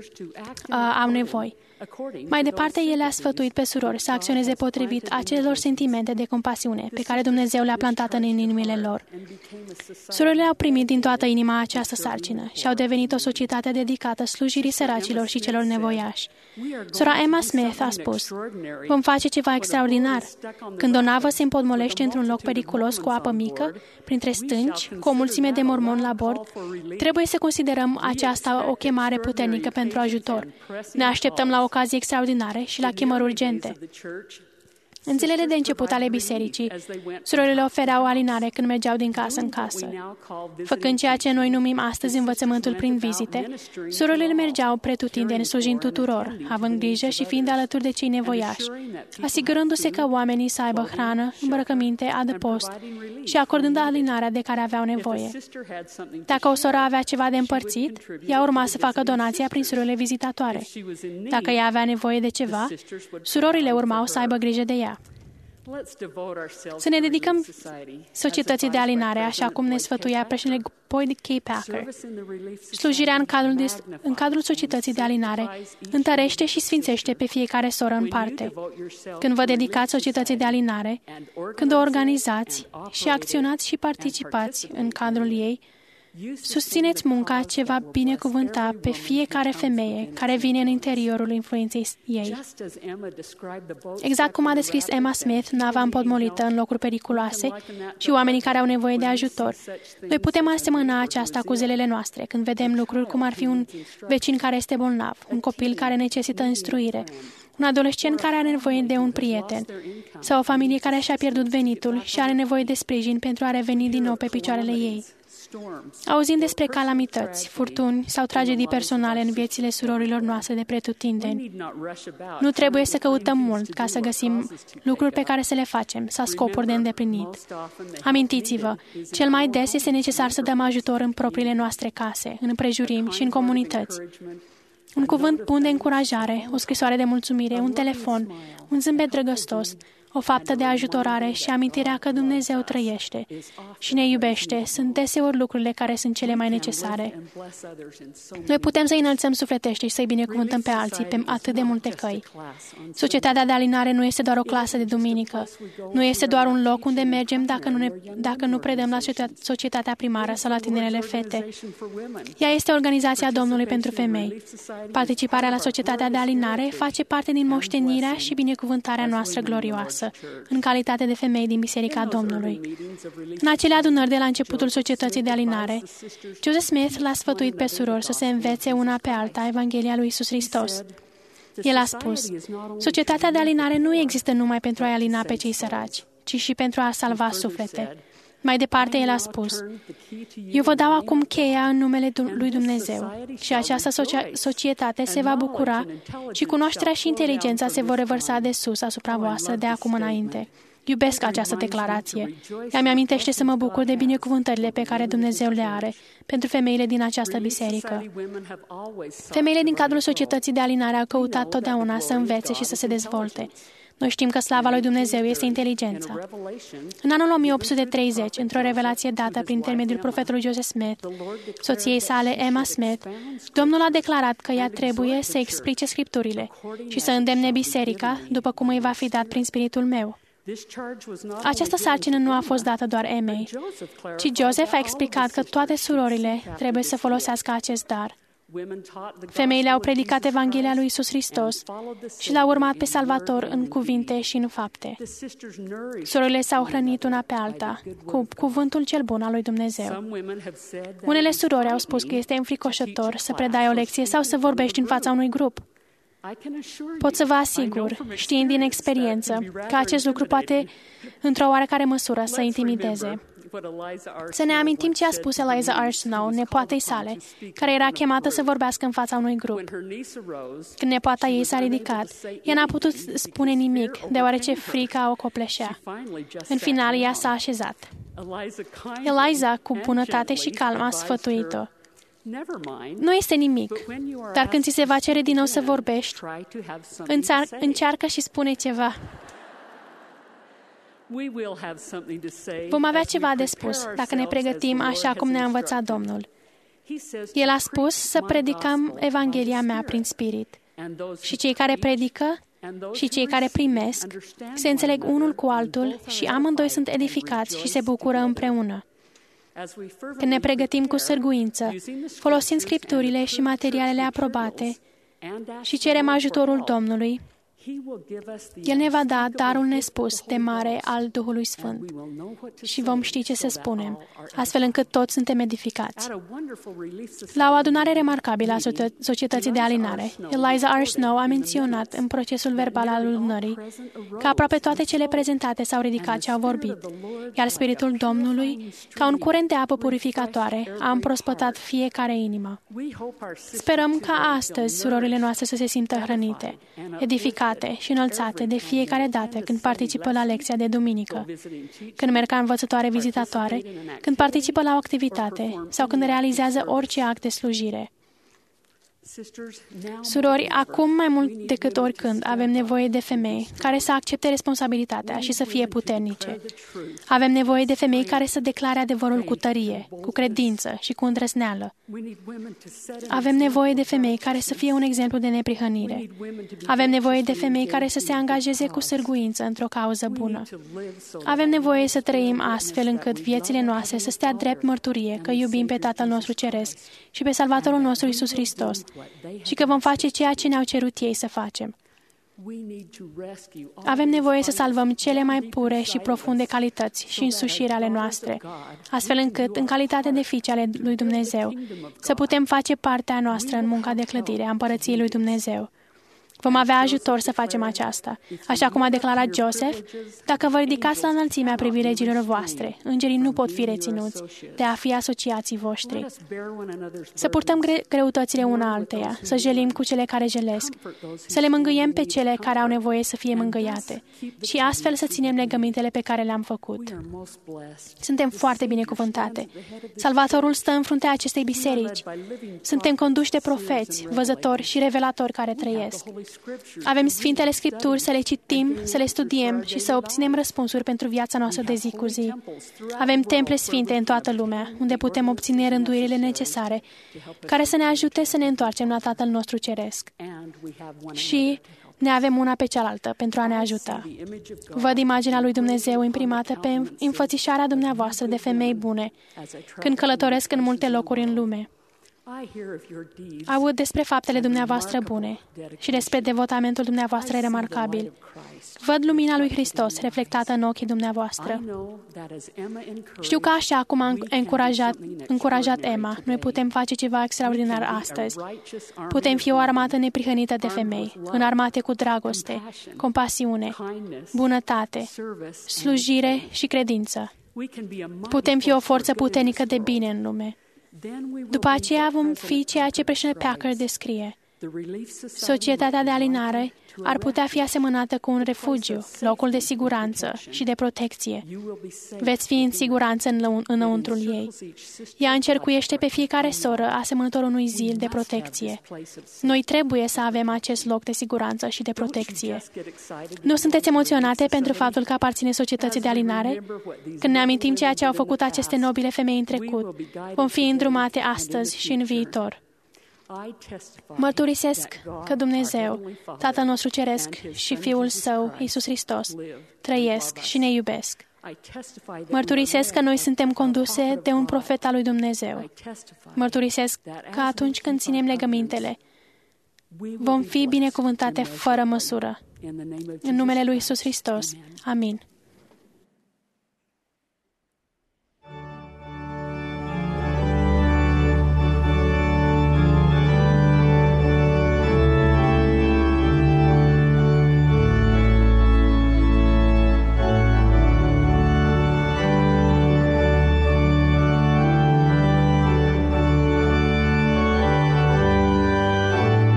Speaker 2: au nevoi. Mai departe, el a sfătuit pe surori să acționeze potrivit acelor sentimente de compasiune pe care Dumnezeu le-a plantat în inimile lor. Surorile au primit din toată inima această sarcină și au devenit o societate dedicată slujirii săracilor și celor nevoiași. Sora Emma Smith a spus: vom face ceva extraordinar. Când o navă se împotmolește într-un loc periculos cu apă mică, printre stânci, cu o mulțime de mormoni la bord, trebuie să considerăm aceasta o chemare puternică pentru ajutor. Ne așteptăm la ocazii extraordinare și la chemări urgente. În zilele de început ale bisericii, surorile ofereau alinare când mergeau din casă în casă. Făcând ceea ce noi numim astăzi învățământul prin vizite, surorile mergeau pretutindeni slujind tuturor, având grijă și fiind alături de cei nevoiași, asigurându-se că oamenii să aibă hrană, îmbrăcăminte, adăpost și acordând alinarea de care aveau nevoie. Dacă o soră avea ceva de împărțit, ea urma să facă donația prin surorile vizitatoare. Dacă ea avea nevoie de ceva, surorile urmau să aibă grijă de ea. Să ne dedicăm societății de alinare, așa cum ne sfătuia președintele Boyd K. Packer. Slujirea în cadrul societății de alinare întărește și sfințește pe fiecare soră în parte. Când vă dedicați societății de alinare, când o organizați și acționați și participați în cadrul ei, susțineți munca ce va binecuvânta pe fiecare femeie care vine în interiorul influenței ei. Exact cum a descris Emma Smith, nava împotmolită în locuri periculoase și oamenii care au nevoie de ajutor, noi putem asemăna aceasta cu zilele noastre, când vedem lucruri cum ar fi un vecin care este bolnav, un copil care necesită instruire, un adolescent care are nevoie de un prieten sau o familie care și-a pierdut venitul și are nevoie de sprijin pentru a reveni din nou pe picioarele ei. Auzim despre calamități, furtuni sau tragedii personale în viețile surorilor noastre de pretutindeni. Nu trebuie să căutăm mult ca să găsim lucruri pe care să le facem sau scopuri de îndeplinit. Amintiți-vă, cel mai des este necesar să dăm ajutor în propriile noastre case, în împrejurimi și în comunități. Un cuvânt bun de încurajare, o scrisoare de mulțumire, un telefon, un zâmbet drăgăstos, o faptă de ajutorare și amintirea că Dumnezeu trăiește și ne iubește sunt deseori lucrurile care sunt cele mai necesare. Noi putem să-i înălțăm sufletește și să-i binecuvântăm pe alții pe atât de multe căi. Societatea de alinare nu este doar o clasă de duminică, nu este doar un loc unde mergem dacă nu predăm la societatea primară sau la tinerele fete. Ea este organizația Domnului pentru femei. Participarea la societatea de alinare face parte din moștenirea și binecuvântarea noastră glorioasă în calitate de femei din Biserica Domnului. În acele adunări de la începutul societății de alinare, Joseph Smith l-a sfătuit pe surori să se învețe una pe alta Evanghelia lui Iisus Hristos. El a spus, societatea de alinare nu există numai pentru a-i alina pe cei săraci, ci și pentru a salva suflete. Mai departe, el a spus, eu vă dau acum cheia în numele lui Dumnezeu și această societate se va bucura și cunoașterea și inteligența se vor revărsa de sus asupra voastră de acum înainte. Iubesc această declarație. Ea mi-amintește să mă bucur de binecuvântările pe care Dumnezeu le are pentru femeile din această biserică. Femeile din cadrul societății de alinare au căutat totdeauna să învețe și să se dezvolte. Noi știm că slava lui Dumnezeu este inteligența. În anul 1830, într-o revelație dată prin intermediul profetului Joseph Smith, soției sale Emma Smith, Domnul a declarat că ea trebuie să explice Scripturile și să îndemne biserica, după cum îi va fi dat prin spiritul meu. Această sarcină nu a fost dată doar Emei, ci Joseph a explicat că toate surorile trebuie să folosească acest dar. Femeile au predicat Evanghelia lui Iisus Hristos și l-au urmat pe Salvator în cuvinte și în fapte. Surorile s-au hrănit una pe alta cu cuvântul cel bun al lui Dumnezeu. Unele surori au spus că este înfricoșător să predai o lecție sau să vorbești în fața unui grup. Pot să vă asigur, știind din experiență, că acest lucru poate, într-o oarecare măsură, să intimideze. Să ne amintim ce a spus Eliza R. Snow, nepoatei sale, care era chemată să vorbească în fața unui grup. Când nepoata ei s-a ridicat, ea n-a putut spune nimic, deoarece frica o copleșea. În final, ea s-a așezat. Eliza, cu bunătate și calm, a sfătuit-o. Nu este nimic, dar când ți se va cere din nou să vorbești, încearcă și spune ceva. Vom avea ceva de spus dacă ne pregătim așa cum ne-a învățat Domnul. El a spus să predicăm Evanghelia mea prin spirit. Și cei care predică și cei care primesc se înțeleg unul cu altul și amândoi sunt edificați și se bucură împreună. Când ne pregătim cu sârguință, folosind Scripturile și materialele aprobate și cerem ajutorul Domnului, El ne va da darul nespus de mare al Duhului Sfânt și vom ști ce să spunem, astfel încât toți suntem edificați. La o adunare remarcabilă a societății de alinare, Eliza R. Snow a menționat în procesul verbal al adunării că aproape toate cele prezentate s-au ridicat și au vorbit, iar Spiritul Domnului, ca un curent de apă purificatoare, a împrospătat fiecare inimă. Sperăm ca astăzi surorile noastre să se simtă hrănite, edificate și înălțate de fiecare dată când participă la lecția de duminică, când merg ca învățătoare vizitatoare, când participă la o activitate sau când realizează orice act de slujire. Surori, acum mai mult decât oricând avem nevoie de femei care să accepte responsabilitatea și să fie puternice. Avem nevoie de femei care să declare adevărul cu tărie, cu credință și cu îndrăzneală. Avem nevoie de femei care să fie un exemplu de neprihănire. Avem nevoie de femei care să se angajeze cu sârguință într-o cauză bună. Avem nevoie să trăim astfel încât viețile noastre să stea drept mărturie că iubim pe Tatăl nostru Ceresc și pe Salvatorul nostru Iisus Hristos și că vom face ceea ce ne-au cerut ei să facem. Avem nevoie să salvăm cele mai pure și profunde calități și însușiri ale noastre, astfel încât, în calitate de fiice ale lui Dumnezeu, să putem face partea noastră în munca de clădire a Împărăției lui Dumnezeu. Vom avea ajutor să facem aceasta. Așa cum a declarat Joseph, dacă vă ridicați la înălțimea privilegiilor voastre, îngerii nu pot fi reținuți de a fi asociații voștri. Să purtăm greutățile una alteia, să jelim cu cele care jelesc, să le mângâiem pe cele care au nevoie să fie mângâiate și astfel să ținem legămintele pe care le-am făcut. Suntem foarte binecuvântate. Salvatorul stă în fruntea acestei biserici. Suntem conduși de profeți, văzători și revelatori care trăiesc. Avem Sfintele Scripturi să le citim, să le studiem și să obținem răspunsuri pentru viața noastră de zi cu zi. Avem temple sfinte în toată lumea, unde putem obține rânduirile necesare, care să ne ajute să ne întoarcem la Tatăl nostru Ceresc. Și ne avem una pe cealaltă pentru a ne ajuta. Văd imaginea lui Dumnezeu imprimată pe înfățișarea dumneavoastră de femei bune, când călătoresc în multe locuri în lume. Aud despre faptele dumneavoastră bune și despre devotamentul dumneavoastră remarcabil. Văd lumina lui Hristos reflectată în ochii dumneavoastră. Știu că așa cum a încurajat Emma, noi putem face ceva extraordinar astăzi. Putem fi o armată neprihănită de femei, înarmate cu dragoste, compasiune, bunătate, slujire și credință. Putem fi o forță puternică de bine în lume. După aceea vom fi ceea ce președinte Packer descrie. Societatea de alinare ar putea fi asemănată cu un refugiu, locul de siguranță și de protecție. Veți fi în siguranță înăuntrul ei. Ea încercuiește pe fiecare soră asemănător unui zid de protecție. Noi trebuie să avem acest loc de siguranță și de protecție. Nu sunteți emoționate pentru faptul că aparține societății de alinare? Când ne amintim ceea ce au făcut aceste nobile femei în trecut, vom fi îndrumate astăzi și în viitor. Mărturisesc că Dumnezeu, Tatăl nostru Ceresc și Fiul Său, Iisus Hristos, trăiesc și ne iubesc. Mărturisesc că noi suntem conduse de un profet al lui Dumnezeu. Mărturisesc că atunci când ținem legămintele, vom fi binecuvântate fără măsură. În numele lui Iisus Hristos. Amin.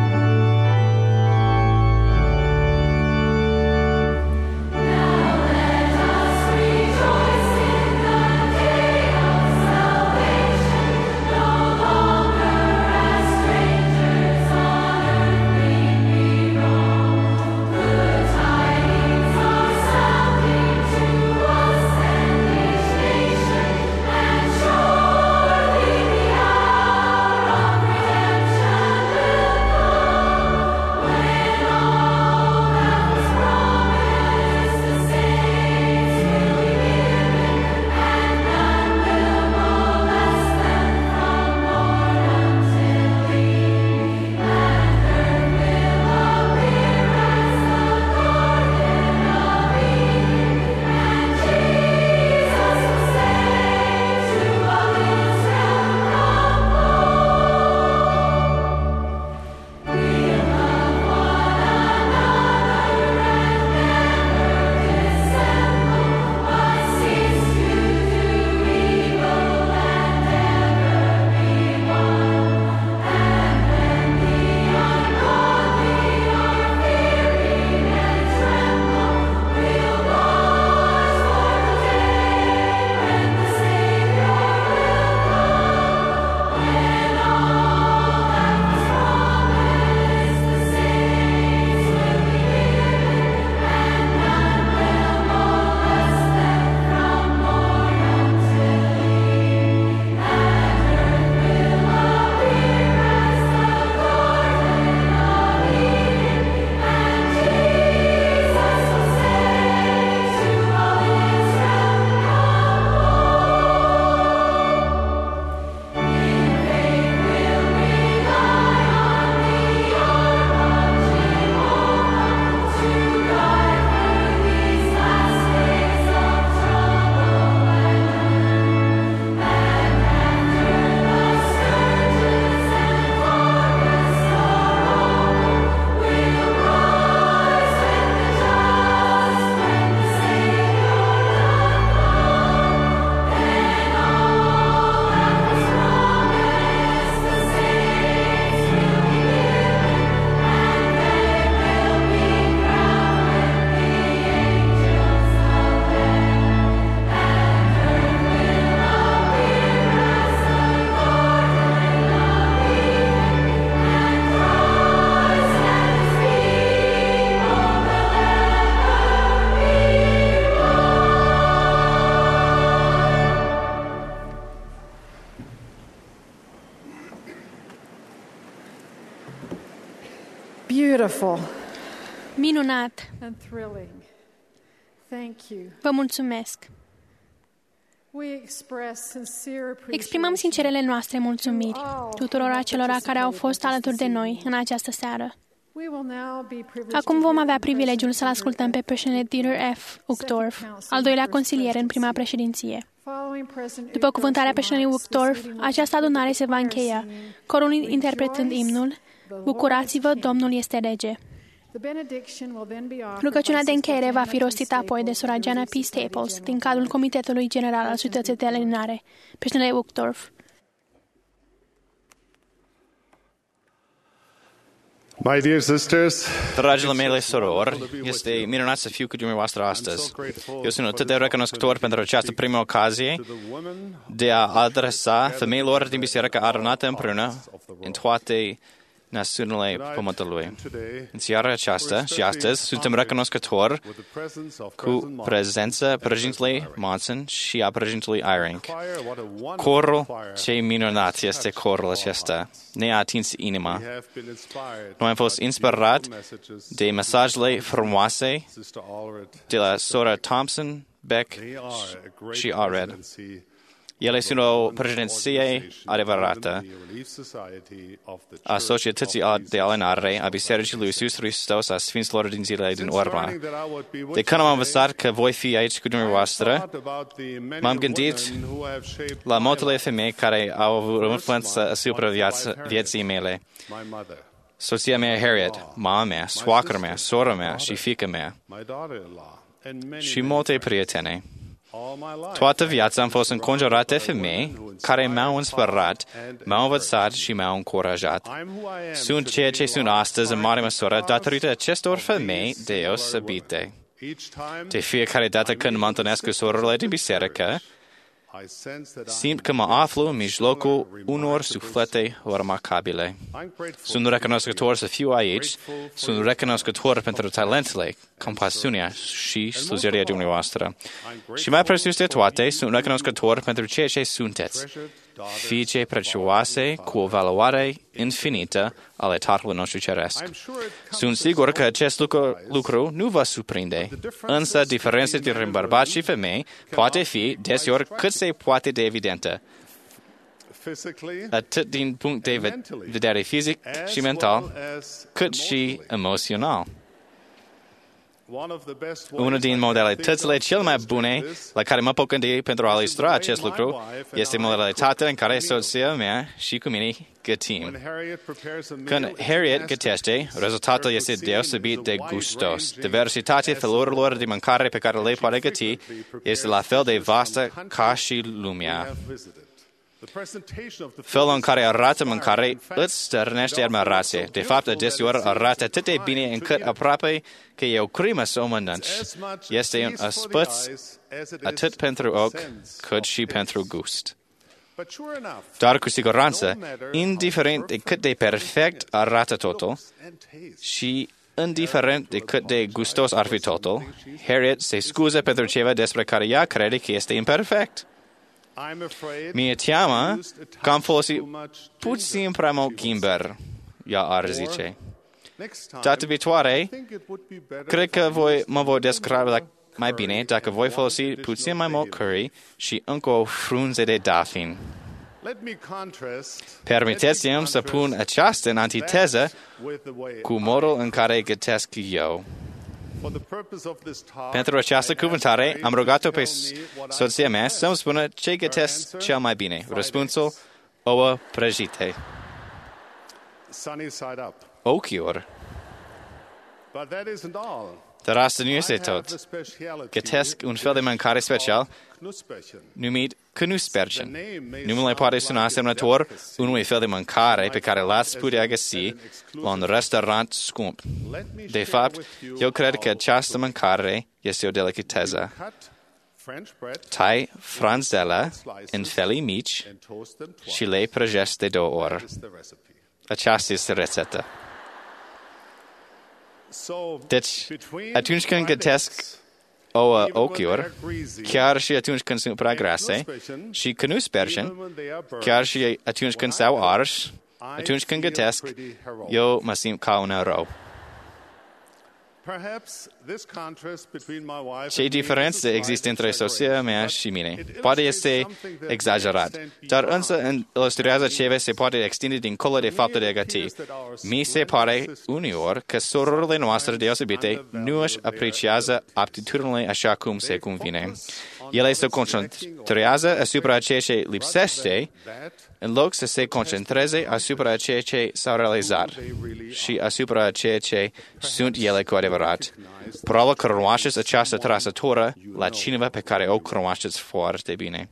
Speaker 6: Now
Speaker 1: beautiful
Speaker 2: Minunat!
Speaker 1: and thrilling. Thank you.
Speaker 2: Vă mulțumesc! Exprimăm sincerele noastre mulțumiri tuturor acelora care au fost alături de noi în această seară. Acum vom avea privilegiul să-l ascultăm pe președintele Dieter F. Uchtdorf, al doilea consilier în prima președinție. După cuvântarea președintelui Uchtdorf, această adunare se va încheia, corul interpretând imnul Bucurați-vă, Domnul este rege. Rugăciunea de încheiere va fi rostită apoi de sora Jana P. Staples, din cadrul Comitetului General al Societății de Alinare, președintele Uchtdorf.
Speaker 6: My dear sisters,
Speaker 7: dragile mele sorori, este minunat să fiu cu dumneavoastră astăzi. Eu sunt atât de recunoscător pentru această primă ocazie de a adresa femeilor din biserică adunate împreună în toate națiunile Pământului. În seara aceasta și astăzi suntem recunoscători cu prezența președintelui Monson și a președintelui Eyring. Corul ce minunat este corul acesta. Ne-a atins inima. Noi am fost inspirat de mesajele frumoase de la sora Thompson, Beck și Ared. Ele sunt o președinție adevărată a Societății de Alinare a Bisericii lui Iisus Hristos a Sfinților din zilele din urmă. De când am învățat că voi fi aici cu dumneavoastră, m-am gândit la multele femei care au avut o influență asupra vieții mele. Soția mea Harriet, mama mea, soacra mea, sora mea și fiica mea și multe prietene. Toată viața am fost înconjurat de femei care m-au inspirat, m-au învățat și m-au încurajat. Sunt ceea ce sunt astăzi în mare măsură datorită acestor femei deosebite. De fiecare dată când mă întâlnesc cu surorile din biserică, simt că mă aflu în mijlocul unor suflete remarcabile. Sunt recunoscător să fiu aici, sunt recunoscător pentru talentele, compasiunea și slujirea dumneavoastră. Și mai presus de toate, sunt recunoscător pentru ceea ce sunteți, fiice prețioase cu o valoare infinită ale Tatălui nostru Ceresc. Sunt sigur că acest lucru nu vă surprinde, însă diferența dintre bărbați și femei poate fi deseori cât se poate de evidentă, atât din punct de vedere fizic și mental, cât și emoțional. Una din modalitățile cel mai bune la care mă pot gândi pentru a ilustra acest lucru este modalitatea în care soția mea și cu mine gătim. Când Harriet gătește, rezultatul este deosebit de gustos. Diversitatea felurilor de mâncare pe care le poate găti este la fel de vastă ca și lumea. Felul în care arată mâncare îți stârnește admirație. De fapt, adeseori arată atât de bine încât aproape că e o crimă să o mănânci. Este un aspăț atât pentru ochi cât și pentru gust. Dar cu siguranță, indiferent de cât de perfect arată totul și indiferent de cât de gustos ar fi totul, Harriet se scuză pentru ceva despre care ea crede că este imperfect. Mi-e teamă că am folosit puțin prea mult ghimber, ea ar zice. Data viitoare, cred că mă voi descurca mai bine dacă voi folosi puțin mai mult curry și încă o frunze de dafin. Permiteți-mi să pun aceasta în antiteză cu modul în care gătesc eu. Pentru această cuvântare, am rugat-o pe soția mea să-mi spună ce gătesc cel mai bine. Răspunsul, ouă prăjite. Ochiuri. Dar asta nu este tot. Gătesc un fel de mâncare special numit knusperchen. Numele poate suna asemănător unui fel de mâncare pe care l-ați putea găsi la un restaurant scump. De fapt, eu cred că această mâncare este o delicateză. Tai franzele în felii mici și le prăjești de 2 ori. Aceasta este rețeta. Deci, atunci când gătesc ouă ochiuri, chiar și atunci când sunt prea grase, și knusperchen, chiar și atunci când s-au ars, atunci când gătesc, eu mă simt ca un erou. Ce diferențe există între soția mea și mine? Poate este exagerat, dar însă ilustrează ceva se poate extinde dincolo de faptul negativ. Mi se pare uneori că surorile noastre deosebite nu își apreciază aptitudinile așa cum se convine. Ele se concentrează asupra ceea ce lipsește, în loc să se concentreze asupra ceea ce s-a realizat și asupra ceea ce sunt ele cu adevărat. Probabil că cunoașteți această trăsătură la cineva pe care o cunoașteți foarte bine.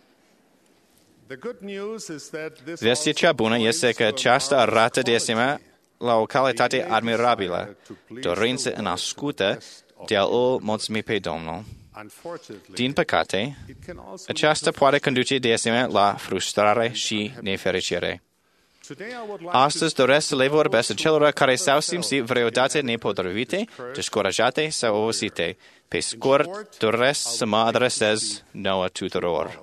Speaker 7: Vestea cea bună este că aceasta arată de asemenea la o calitate admirabilă, dorință înascută de a-L mulțumi pe Domnul. Din păcate, aceasta poate conduce de asemenea la frustrare și nefericire. Astăzi doresc să le vorbesc celor care s-au simțit vreodată nepotrivite, descurajate sau obosite. Pe scurt, doresc să mă adresez nouă tuturor.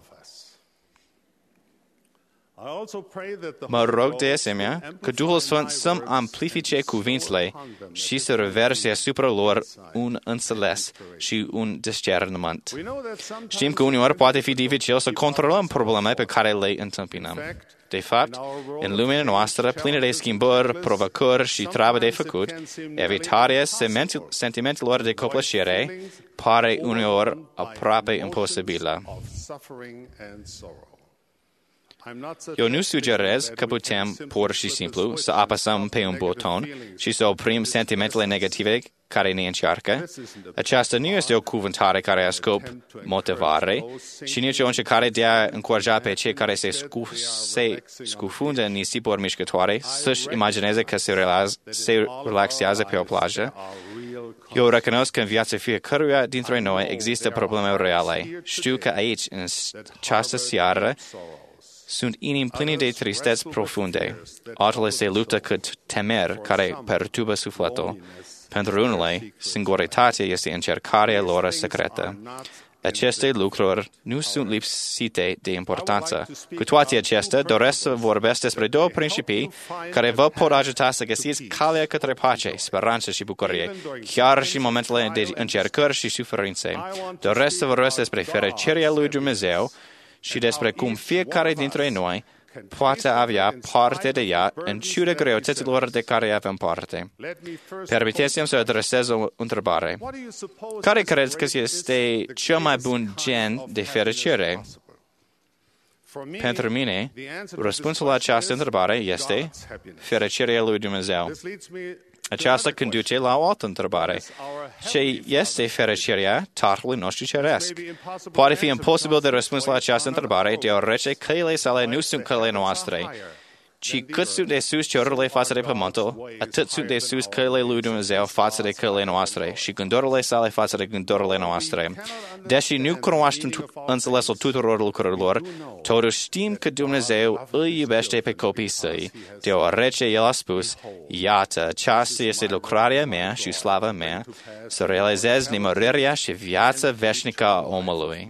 Speaker 7: Mă rog de asemenea că Duhul Sfânt să-mi amplifice cuvintele și să reverse asupra lor un înțeles și un discernământ. Știm că uneori poate fi dificil să controlăm probleme pe care le întâmpinăm. De fapt, în lumea noastră, plină de schimbări, provocări și treabă de făcut, evitarea sentimentelor de copleșire pare uneori aproape imposibilă. Eu nu sugerez că putem pur și simplu să apăsăm pe un buton și să oprim sentimentele negative care ne încearcă. Aceasta nu este o cuvântare care are scop motivare și nici o încercare de a încuraja pe cei care se scufundă în nisipuri mișcătoare să-și imagineze că se relaxează pe o plajă. Eu recunosc că în viața fiecăruia dintre noi există probleme reale. Știu că aici, în această seară, sunt inimi pline de tristeți profunde. Altele se luptă cu temeri care perturbă sufletul. Pentru unele, singurătatea este încercarea lor secretă. Aceste lucruri nu sunt lipsite de importanță. Cu toate acestea, doresc să vorbesc despre două principii care vă pot ajuta să găsiți calea către pace, speranță și bucurie, chiar și în momentele de încercări și suferințe. Doresc să vorbesc despre fericirea lui Dumnezeu și despre cum fiecare dintre noi poate avea parte de ea în ciuda greutăților de care avem parte. Permiteți-mi să adresez o întrebare. Care credeți că este cel mai bun gen de fericire? Pentru mine, răspunsul la această întrebare este fericirea lui Dumnezeu. Aceasta conduce la o altă întrebare. Ce este fericirea Tatălui nostru Ceresc? Poate fi imposibil de răspuns la această întrebare, deoarece căile sale nu sunt căile noastre, ci cât sunt de sus cerurile față de pământul, atât sunt de sus căile lui Dumnezeu față de căile noastre și gândurile sale față de gândurile noastre. Deși nu cunoaștem înțelesul tuturor lucrurilor, totuși știm că Dumnezeu îi iubește pe copiii săi, deoarece El a spus, iată, aceasta este lucrarea mea și slava mea, să realizez nemurirea și viața veșnică a omului.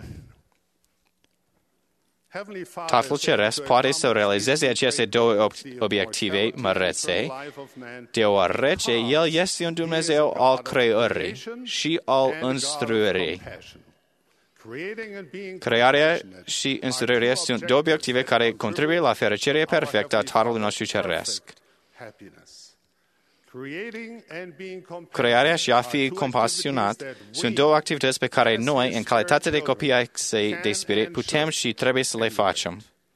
Speaker 7: Tatăl Ceresc poate să realizeze aceste două obiective mărețe, deoarece El este un Dumnezeu al creării și al instruirii. Crearea și instruirea sunt două obiective care contribuie la fericirea perfectă a Tatălui nostru Ceresc. Crearea și a fi compasionat sunt două activități pe care noi, în calitate de copii ai săi de spirit, putem și trebuie să le facem.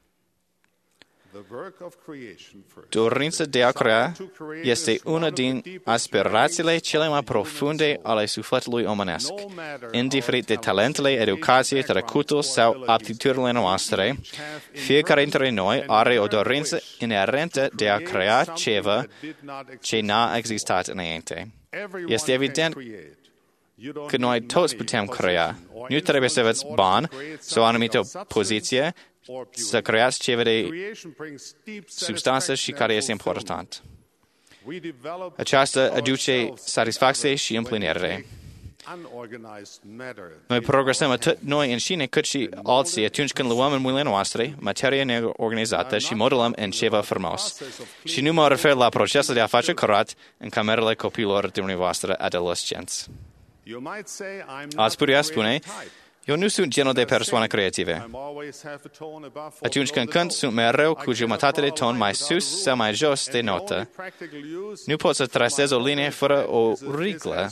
Speaker 7: Dorința de a crea este una din aspirațiile cele mai profunde ale sufletului omenesc. Indiferent de talentele, educație, trecutul sau aptitudinile noastre, fiecare dintre noi are o dorință inerentă de a crea ceva ce n-a existat înainte. Este evident că noi toți putem crea. Nu trebuie să aveți bani sau o anumită poziție să creați ceva de substanță și care este important. Aceasta aduce satisfacție și împlinire. Noi progresăm atât noi înșine cât și alții atunci când luăm în mâinile noastre materia neorganizată și modelăm în ceva frumos. Și nu mă refer la procesul de a face curat în camerele copiilor dumneavoastră adolescenți. Ați putea spune, eu nu sunt genul de persoană creative. Atunci când cânt, sunt mereu cu jumătate de ton mai sus sau mai jos de notă. Nu pot să trasez o linie fără o riglă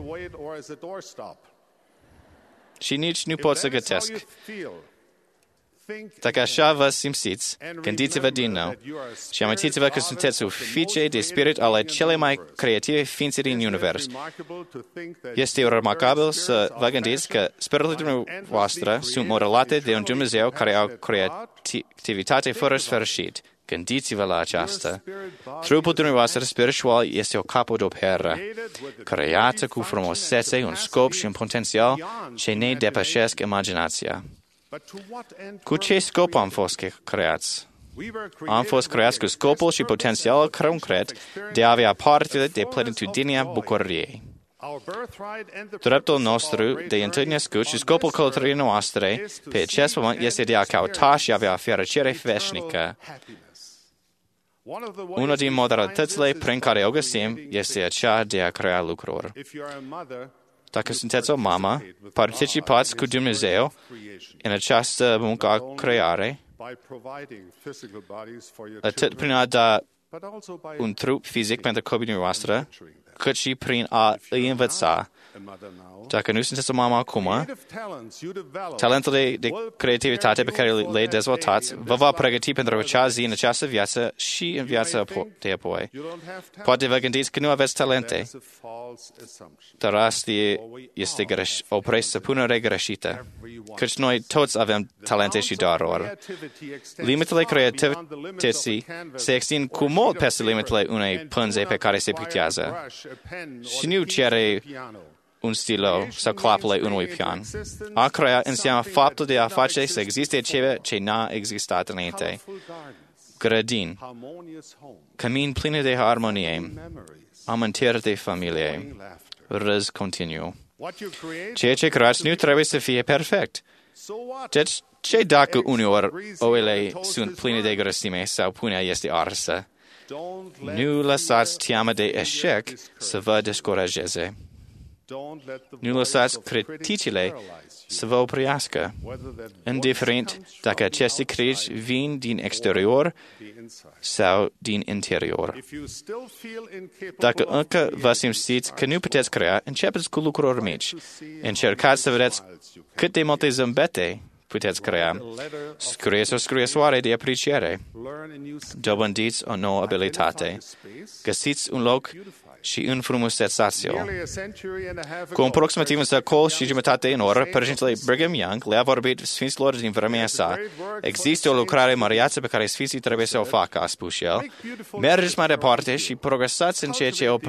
Speaker 7: și nici nu pot să gătesc. Dacă așa vă simțiți, gândiți-vă din nou și amintiți-vă că sunteți o fiice de spirit ale cele mai creative ființe din univers. Este remarcabil să vă gândiți că spiritele dumneavoastră sunt modelate de un Dumnezeu care au creativitate fără sfârșit. Gândiți-vă la aceasta. Trupul dumneavoastră spiritual este o capodoperă, creată cu frumusețe, un scop și un potențial ce ne depășesc imaginația. Cu ce scop am fost creați? Am fost creați cu scopul și potențialul concret de a avea parte de plenitudinea bucuriei. Dreptul nostru de întâi născut și scopul călătoriei noastre pe acest pământ este de a căuta și avea fericire veșnică. Una din modalitățile prin care o găsim este aceea de a crea lucruri. Dacă sunteți o mamă, participați cu Dumnezeu în această muncă a creare, atât prin a da un trup fizic pentru copiii dumneavoastră, cât și prin a îi învăța. Dacă nu sunteți o mamă acum, talentele de creativitate pe care le dezvoltați vă va pregăti pentru acea zi în această viață și în viața de apoi. Poate vă gândiți că nu aveți talente, dar asta este o presuppunere greșită, căci noi toți avem talente și daruri. Limitele creativității se extind cu mult peste limitele unei pânze pe care se pictează și nu cere un stilo sau clapele unui pian. A crea înseamnă faptul de a face să existe ceva ce n-a existat înainte. Grădini, cămin pline de armonie, amintiri de familie, râs continuu. Ceea ce creați nu trebuie să fie perfect. Deci, ce dacă uneori ouăle sunt pline de grăsime sau pâinea este arsă? Nu lăsați teama de eșec să vă descurajeze. Nu lăsați criticile să vă oprească, indiferent dacă aceste critici vin din exterior sau din interior. Dacă încă vă simțiți că nu puteți crea, începeți cu lucruri mici. Încercați să vedeți cât de multe zâmbete puteți crea. Scrieți o scrisoare de apreciere. Dobândiți o nouă abilitate. Găsiți un loc și înfrumusețați-o. Cu aproximativ un secol și jumătate în oră, președintele Brigham Young le-a vorbit sfinților din vremea sa. Există o lucrare măreață pe care sfinții trebuie să o facă, a spus el. Mergeți mai departe și progresați în ceea ce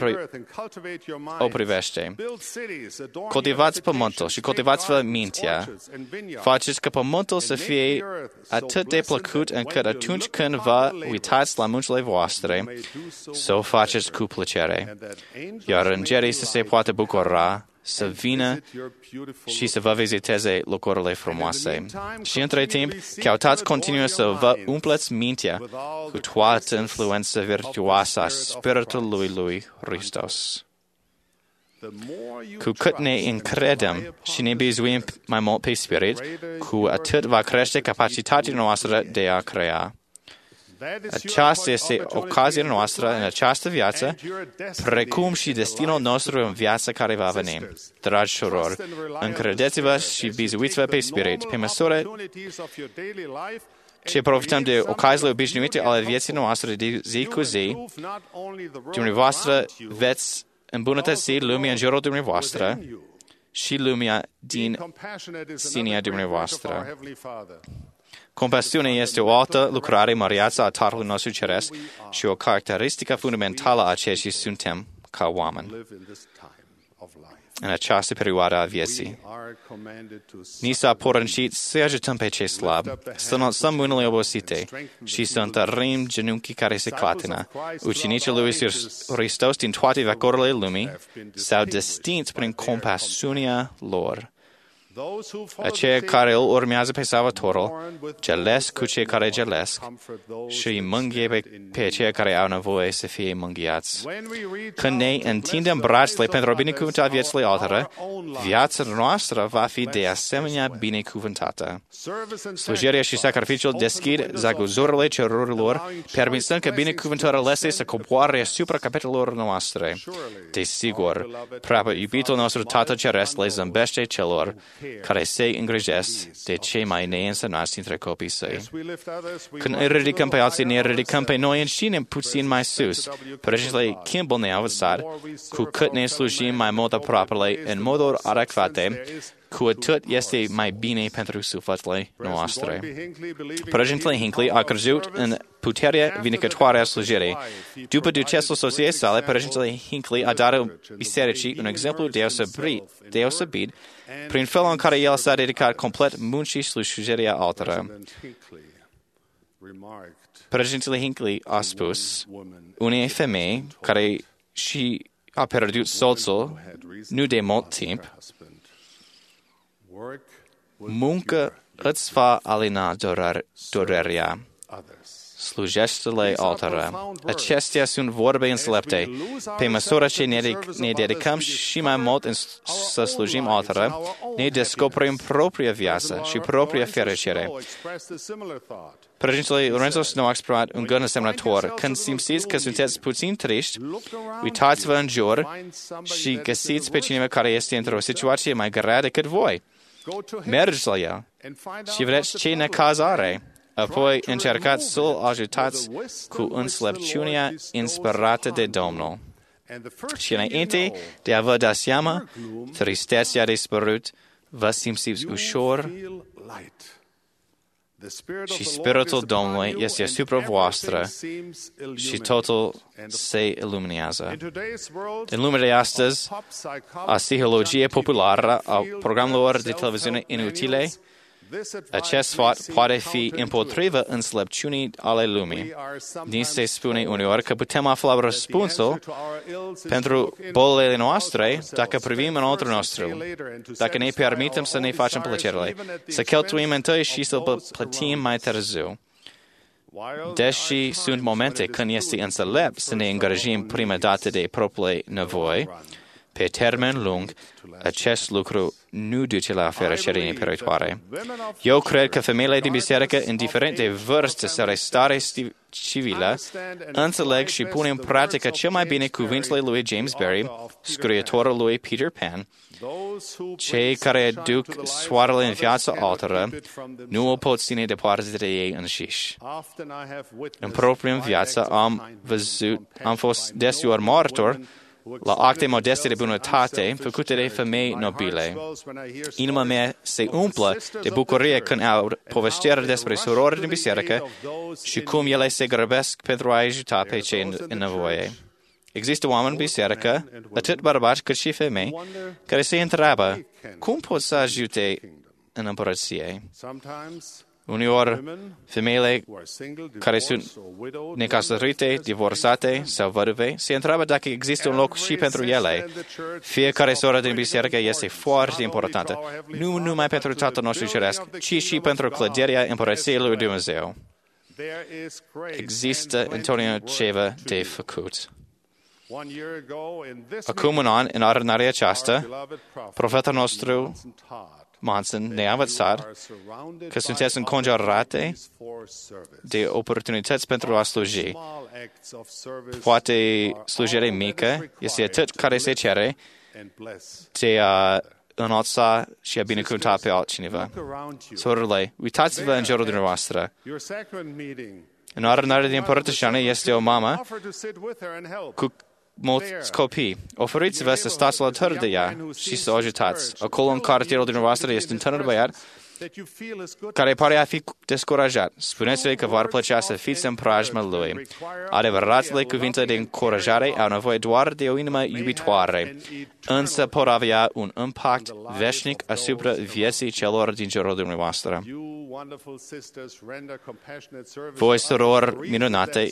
Speaker 7: o privește. Cultivați pământul și cultivați-vă mintea. Faceți ca pământul să fie atât de plăcut încât atunci când vă uitați la muncile voastre, să o faceți cu plăcere. Iar îngerii să se poată bucura, să vină și să vă viziteze locurile frumoase. Și între timp, căutați continuu să vă umpleți mintea cu toată influența virtuoasă a Spiritului lui Hristos. Cu cât ne încredem și ne bizuim mai mult pe Spirit, cu atât va crește capacitatea noastră de a crea. Aceasta este ocazia noastră în această viață, precum și destinul nostru în viața care va veni. Dragi surori, încredeți-vă și bizuiți-vă pe Spirit. Pe măsură ce profităm de ocaziile obișnuite ale vieții noastre de zi cu zi, dumneavoastră veți îmbunătăți lumea în jurul dumneavoastră și lumea din sinea dumneavoastră. Compasiunea este o altă lucrare măreață a Tatălui nostru Ceresc și o caracteristică fundamentală a ceea ce suntem ca oameni. în această perioadă a vieții. Ni s-a poruncit să ajutăm pe cei slabi, să înălțăm mâinile obosite și să întărim genunchii care se clatină. Ucenicii lui Hristos din toate veacurile lumii s-au destins prin compasiunea lor. Aceia care îl urmează pe Salvatorul, gelesc cu cei care gelesc și îi mângâie pe aceia care au nevoie să fie mângâiați. Când ne întindem bracele pentru a binecuvânta viețile altora, viața noastră va fi de asemenea binecuvântată. Slujirea și sacrificiul deschid zaguzurile cerurilor, permițând că binecuvântarea lese să coboare asupra capetolelor noastre. Desigur, prea iubitul nostru Tată Ceresc le zâmbește celor care se îngrijesc de cei mai neînsemnați dintre copiii săi. Când îi ridicăm pe alții, ne ridicăm pe noi înșine puțin mai sus. Președintele Kimball ne-a învățat, cu cât ne slujim mai mult aproapele în moduri adecvate, cu atât este mai bine pentru sufletele noastre. Președintele Hinckley a crezut în puterea vindecătoare a slujirii. După decesul soției sale, președintele Hinckley a dat bisericii un exemplu deosebit prin felul în care el s-a dedicat complet muncii slujirea altora. Președintele Hinckley a spus unei femei care și a pierdut soțul nu de mult timp: muncă îți va alina durerea. Slujește-le altora. Acestea sunt vorbe înțelepte. Pe măsură ce ne dedicăm și mai mult să slujim altora, ne descoperim propria viață și propria fericire. Președintele Lorenzo Snow a exprimat un gând asemănător: când simțiți că sunteți puțin triști, uitați-vă în jur și găsiți pe cineva care este într-o situație mai grea decât voi. Mergeți la el și vedeți ce necaz are. Apoi încercați să-l ajutați cu înțelepciunea inspirată de Domnul. Și înainte de a vă da seama, tristețea a dispărut, vă simțiți ușor și Spiritul Domnului este asupra voastră și totul se iluminează. În lumea de astăzi, a psihologiei populară, a programelor de televiziune inutile, acest sfat poate fi împotriva înțelepciunii ale lumii. Ni se spune uneori că putem afla răspunsul pentru bolile noastre dacă privim în altul nostru, dacă ne permitem să ne facem plăcerile, să cheltuim întâi și să plătim mai târziu. Deși sunt momente când este înțelept să ne îngrijim prima dată de propriile nevoi, pe termen lung, acest lucru nu duce la fericire neperitoare. Eu cred că femeile din biserică, indiferent de vârstă sau stare civilă, înțeleg și pun în practică cel mai bine cuvintele lui James Barrie, scriitorul lui Peter Pan: cei care duc soarele în viața altora nu o pot ține departe de ei înșiși. În propria viață am fost deseori martor la acte modeste de bunătate făcute de femei nobile. Inima mea se umplă de bucurie când aud povestiri despre surori din biserică și cum ele se grăbesc pentru a ajuta pe cei în nevoie. Există oameni în biserică, atât bărbați cât și femei, care se întreabă: cum pot să ajute în împărăție? Uneori, femeile care sunt necăsătorite, divorțate sau văduve se întreabă dacă există un loc și pentru ele. Fiecare soră din biserică este foarte importantă, nu numai pentru Tatăl nostru Ceresc, ci și pentru clădirea împărăției lui Dumnezeu. Există întotdeauna ceva de făcut. Acum un an, în adunarea aceasta, profetul nostru Monson ne-a învățat că sunteți înconjurate de oportunități pentru a sluji. Poate slujire mică este atât care se cere de a înalța și a binecuvânta pe altcineva. Sorurile, uitați-vă în jurul dumneavoastră. În adunarea din Părătășeană este o mamă cu mulți copii. Oferiți-vă să stați alături de ea și să o ajutați. Acolo în cartierul dumneavoastră este un tânăr băiat
Speaker 6: care pare a fi descurajat. Spuneți-le că v-ar plăcea să fiți în preajma Lui. Adevăratele cuvinte de încurajare au nevoie doar de o inimă iubitoare, însă pot avea un impact veșnic asupra vieții celor din jurul dumneavoastră. Voi, surori minunate,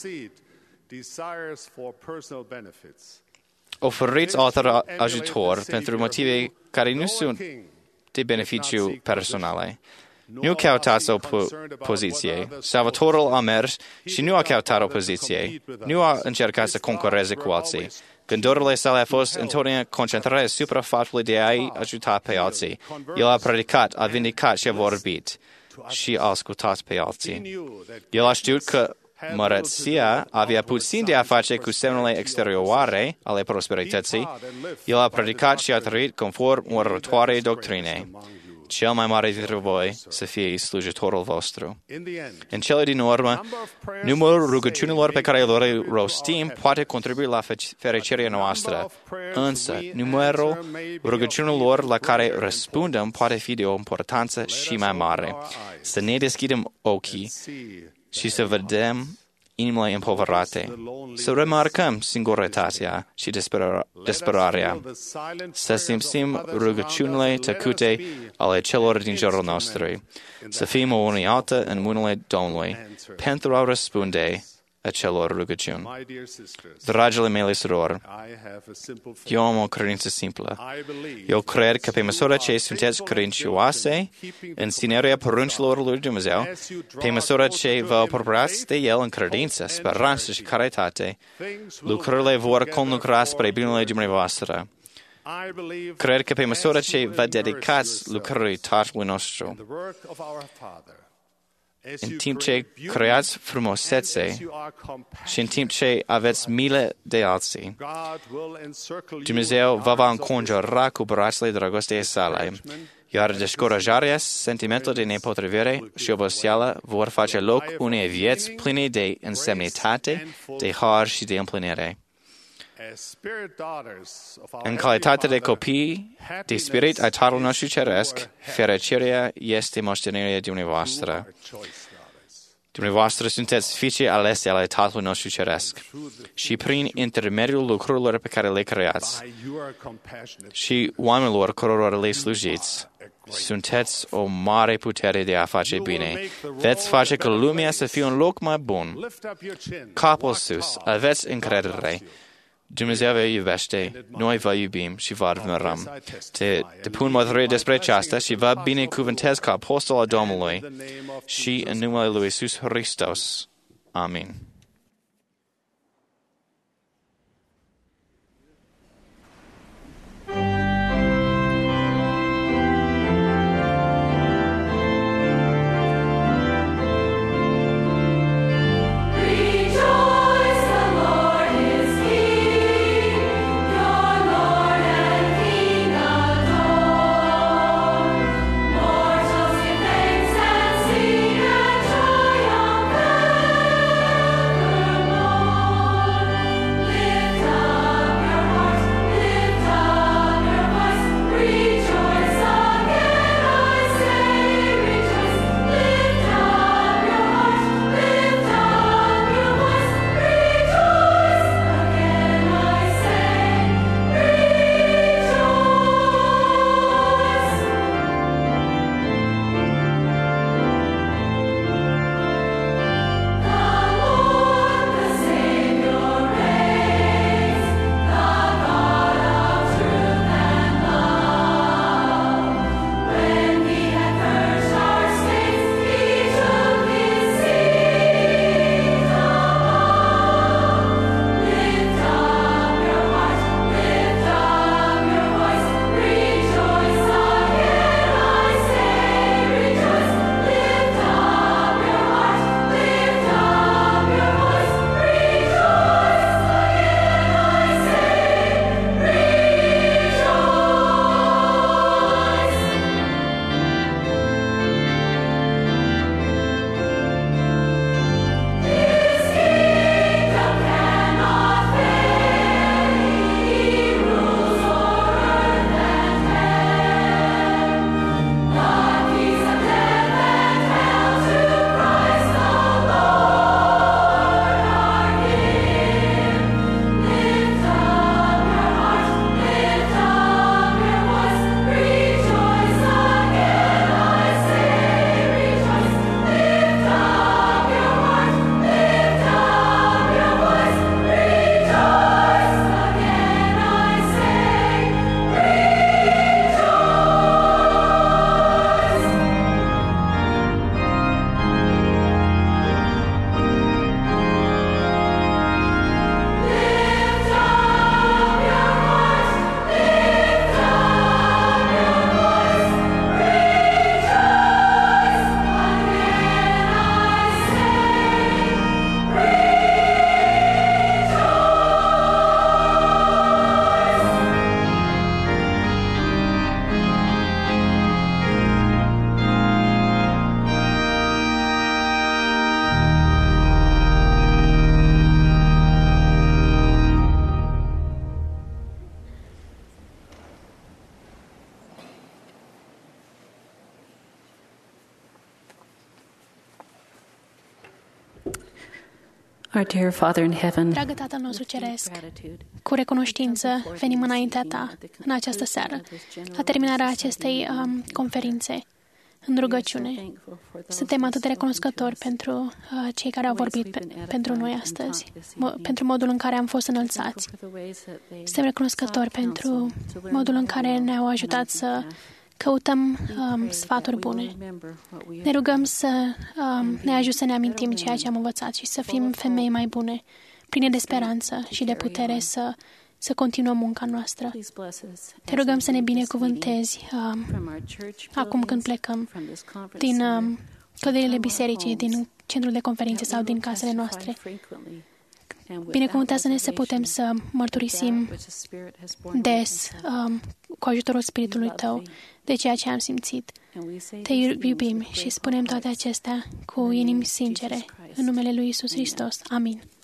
Speaker 6: oferiți altor ajutor pentru motive care nu sunt de beneficiu personale. Nu căutați o poziție. Salvatorul a mers și nu a căutat o poziție. Nu a încercat să concureze cu alții. Gândurile sale a fost întotdeauna concentrate asupra faptului de a-i ajuta pe alții. El a predicat, a vindicat și a vorbit și a ascultat pe alții. El a știut că mărăția avea puțin de a face cu semnele exterioare ale prosperității. El a predicat și a trăit conform următoarei doctrine. Cel mai mare dintre voi să fie slujitorul vostru. În cele din urmă, numărul rugăciunilor pe care le rostim poate contribui la fericirea noastră, însă numărul rugăciunilor la care răspundem poate fi de o importanță și mai mare. Să ne deschidem ochii și să vedem inimile împovărate, să remarcăm singurătatea și desperarea, să simțim rugăciunile tăcute ale celor din jurul nostru, să fim o unealtă în mâinile Domnului pentru a răspunde acelor rugăciuni. Dragile mele surori, eu am o credință simplă. Eu cred că pe măsură ce sunteți credincioase în ținerea poruncilor lui Dumnezeu, pe măsură ce vă apropiați de El în credință, speranță și caritate, lucrurile vor conlucra spre binele dumneavoastră. Cred că pe măsură ce vă dedicați lucrării Tatălui nostru, în timp ce creați frumusețe și în timp ce aveți milă de alții, Dumnezeu vă va înconjura cu brațele dragostei sale, iar descurajarea, sentimentul de nepotrivire și oboseală vor face loc unei vieți pline de însemnitate, de har și de împlinire. În calitate de copii de spirit ai Tatălui nostru ceresc, fericirea este moștenirea dumneavoastră. Dumneavoastră sunteți fiicei alese ale Tatălui nostru ceresc și prin intermediul lucrurilor pe care le creați și oamenilor cărora le slujiți, sunteți o mare putere de a face bine. Veți face ca lumea să fie un loc mai bun. Capul sus, aveți încredere. Dumnezeu vă iubește, noi vă iubim și vă admirăm. Te pun mărturie despre aceasta și vă binecuvântez ca apostol al Domnului și în numele lui Iisus Hristos. Amin.
Speaker 8: Mortals give thanks and sing and triumph.
Speaker 3: Our dear Father in heaven,
Speaker 2: Dragă Tatăl nostru Ceresc, cu recunoștință venim înaintea Ta în această seară, la terminarea acestei conferințe, în rugăciune. Suntem atât de recunoscători pentru cei care au vorbit pentru noi astăzi, pentru modul în care am fost înălțați. Suntem recunoscători pentru modul în care ne-au ajutat să căutăm sfaturi bune. Ne rugăm să ne ajute să ne amintim ceea ce am învățat și să fim femei mai bune, pline de speranță și de putere să continuăm munca noastră. Te rugăm să ne binecuvântezi acum când plecăm din clădirile bisericii, din centrul de conferințe sau din casele noastre. Binecuvântează-ne să putem să mărturisim des cu ajutorul Spiritului Tău de ceea ce am simțit. Te iubim și spunem toate acestea cu inimi sincere, în numele Lui Iisus Hristos. Amin.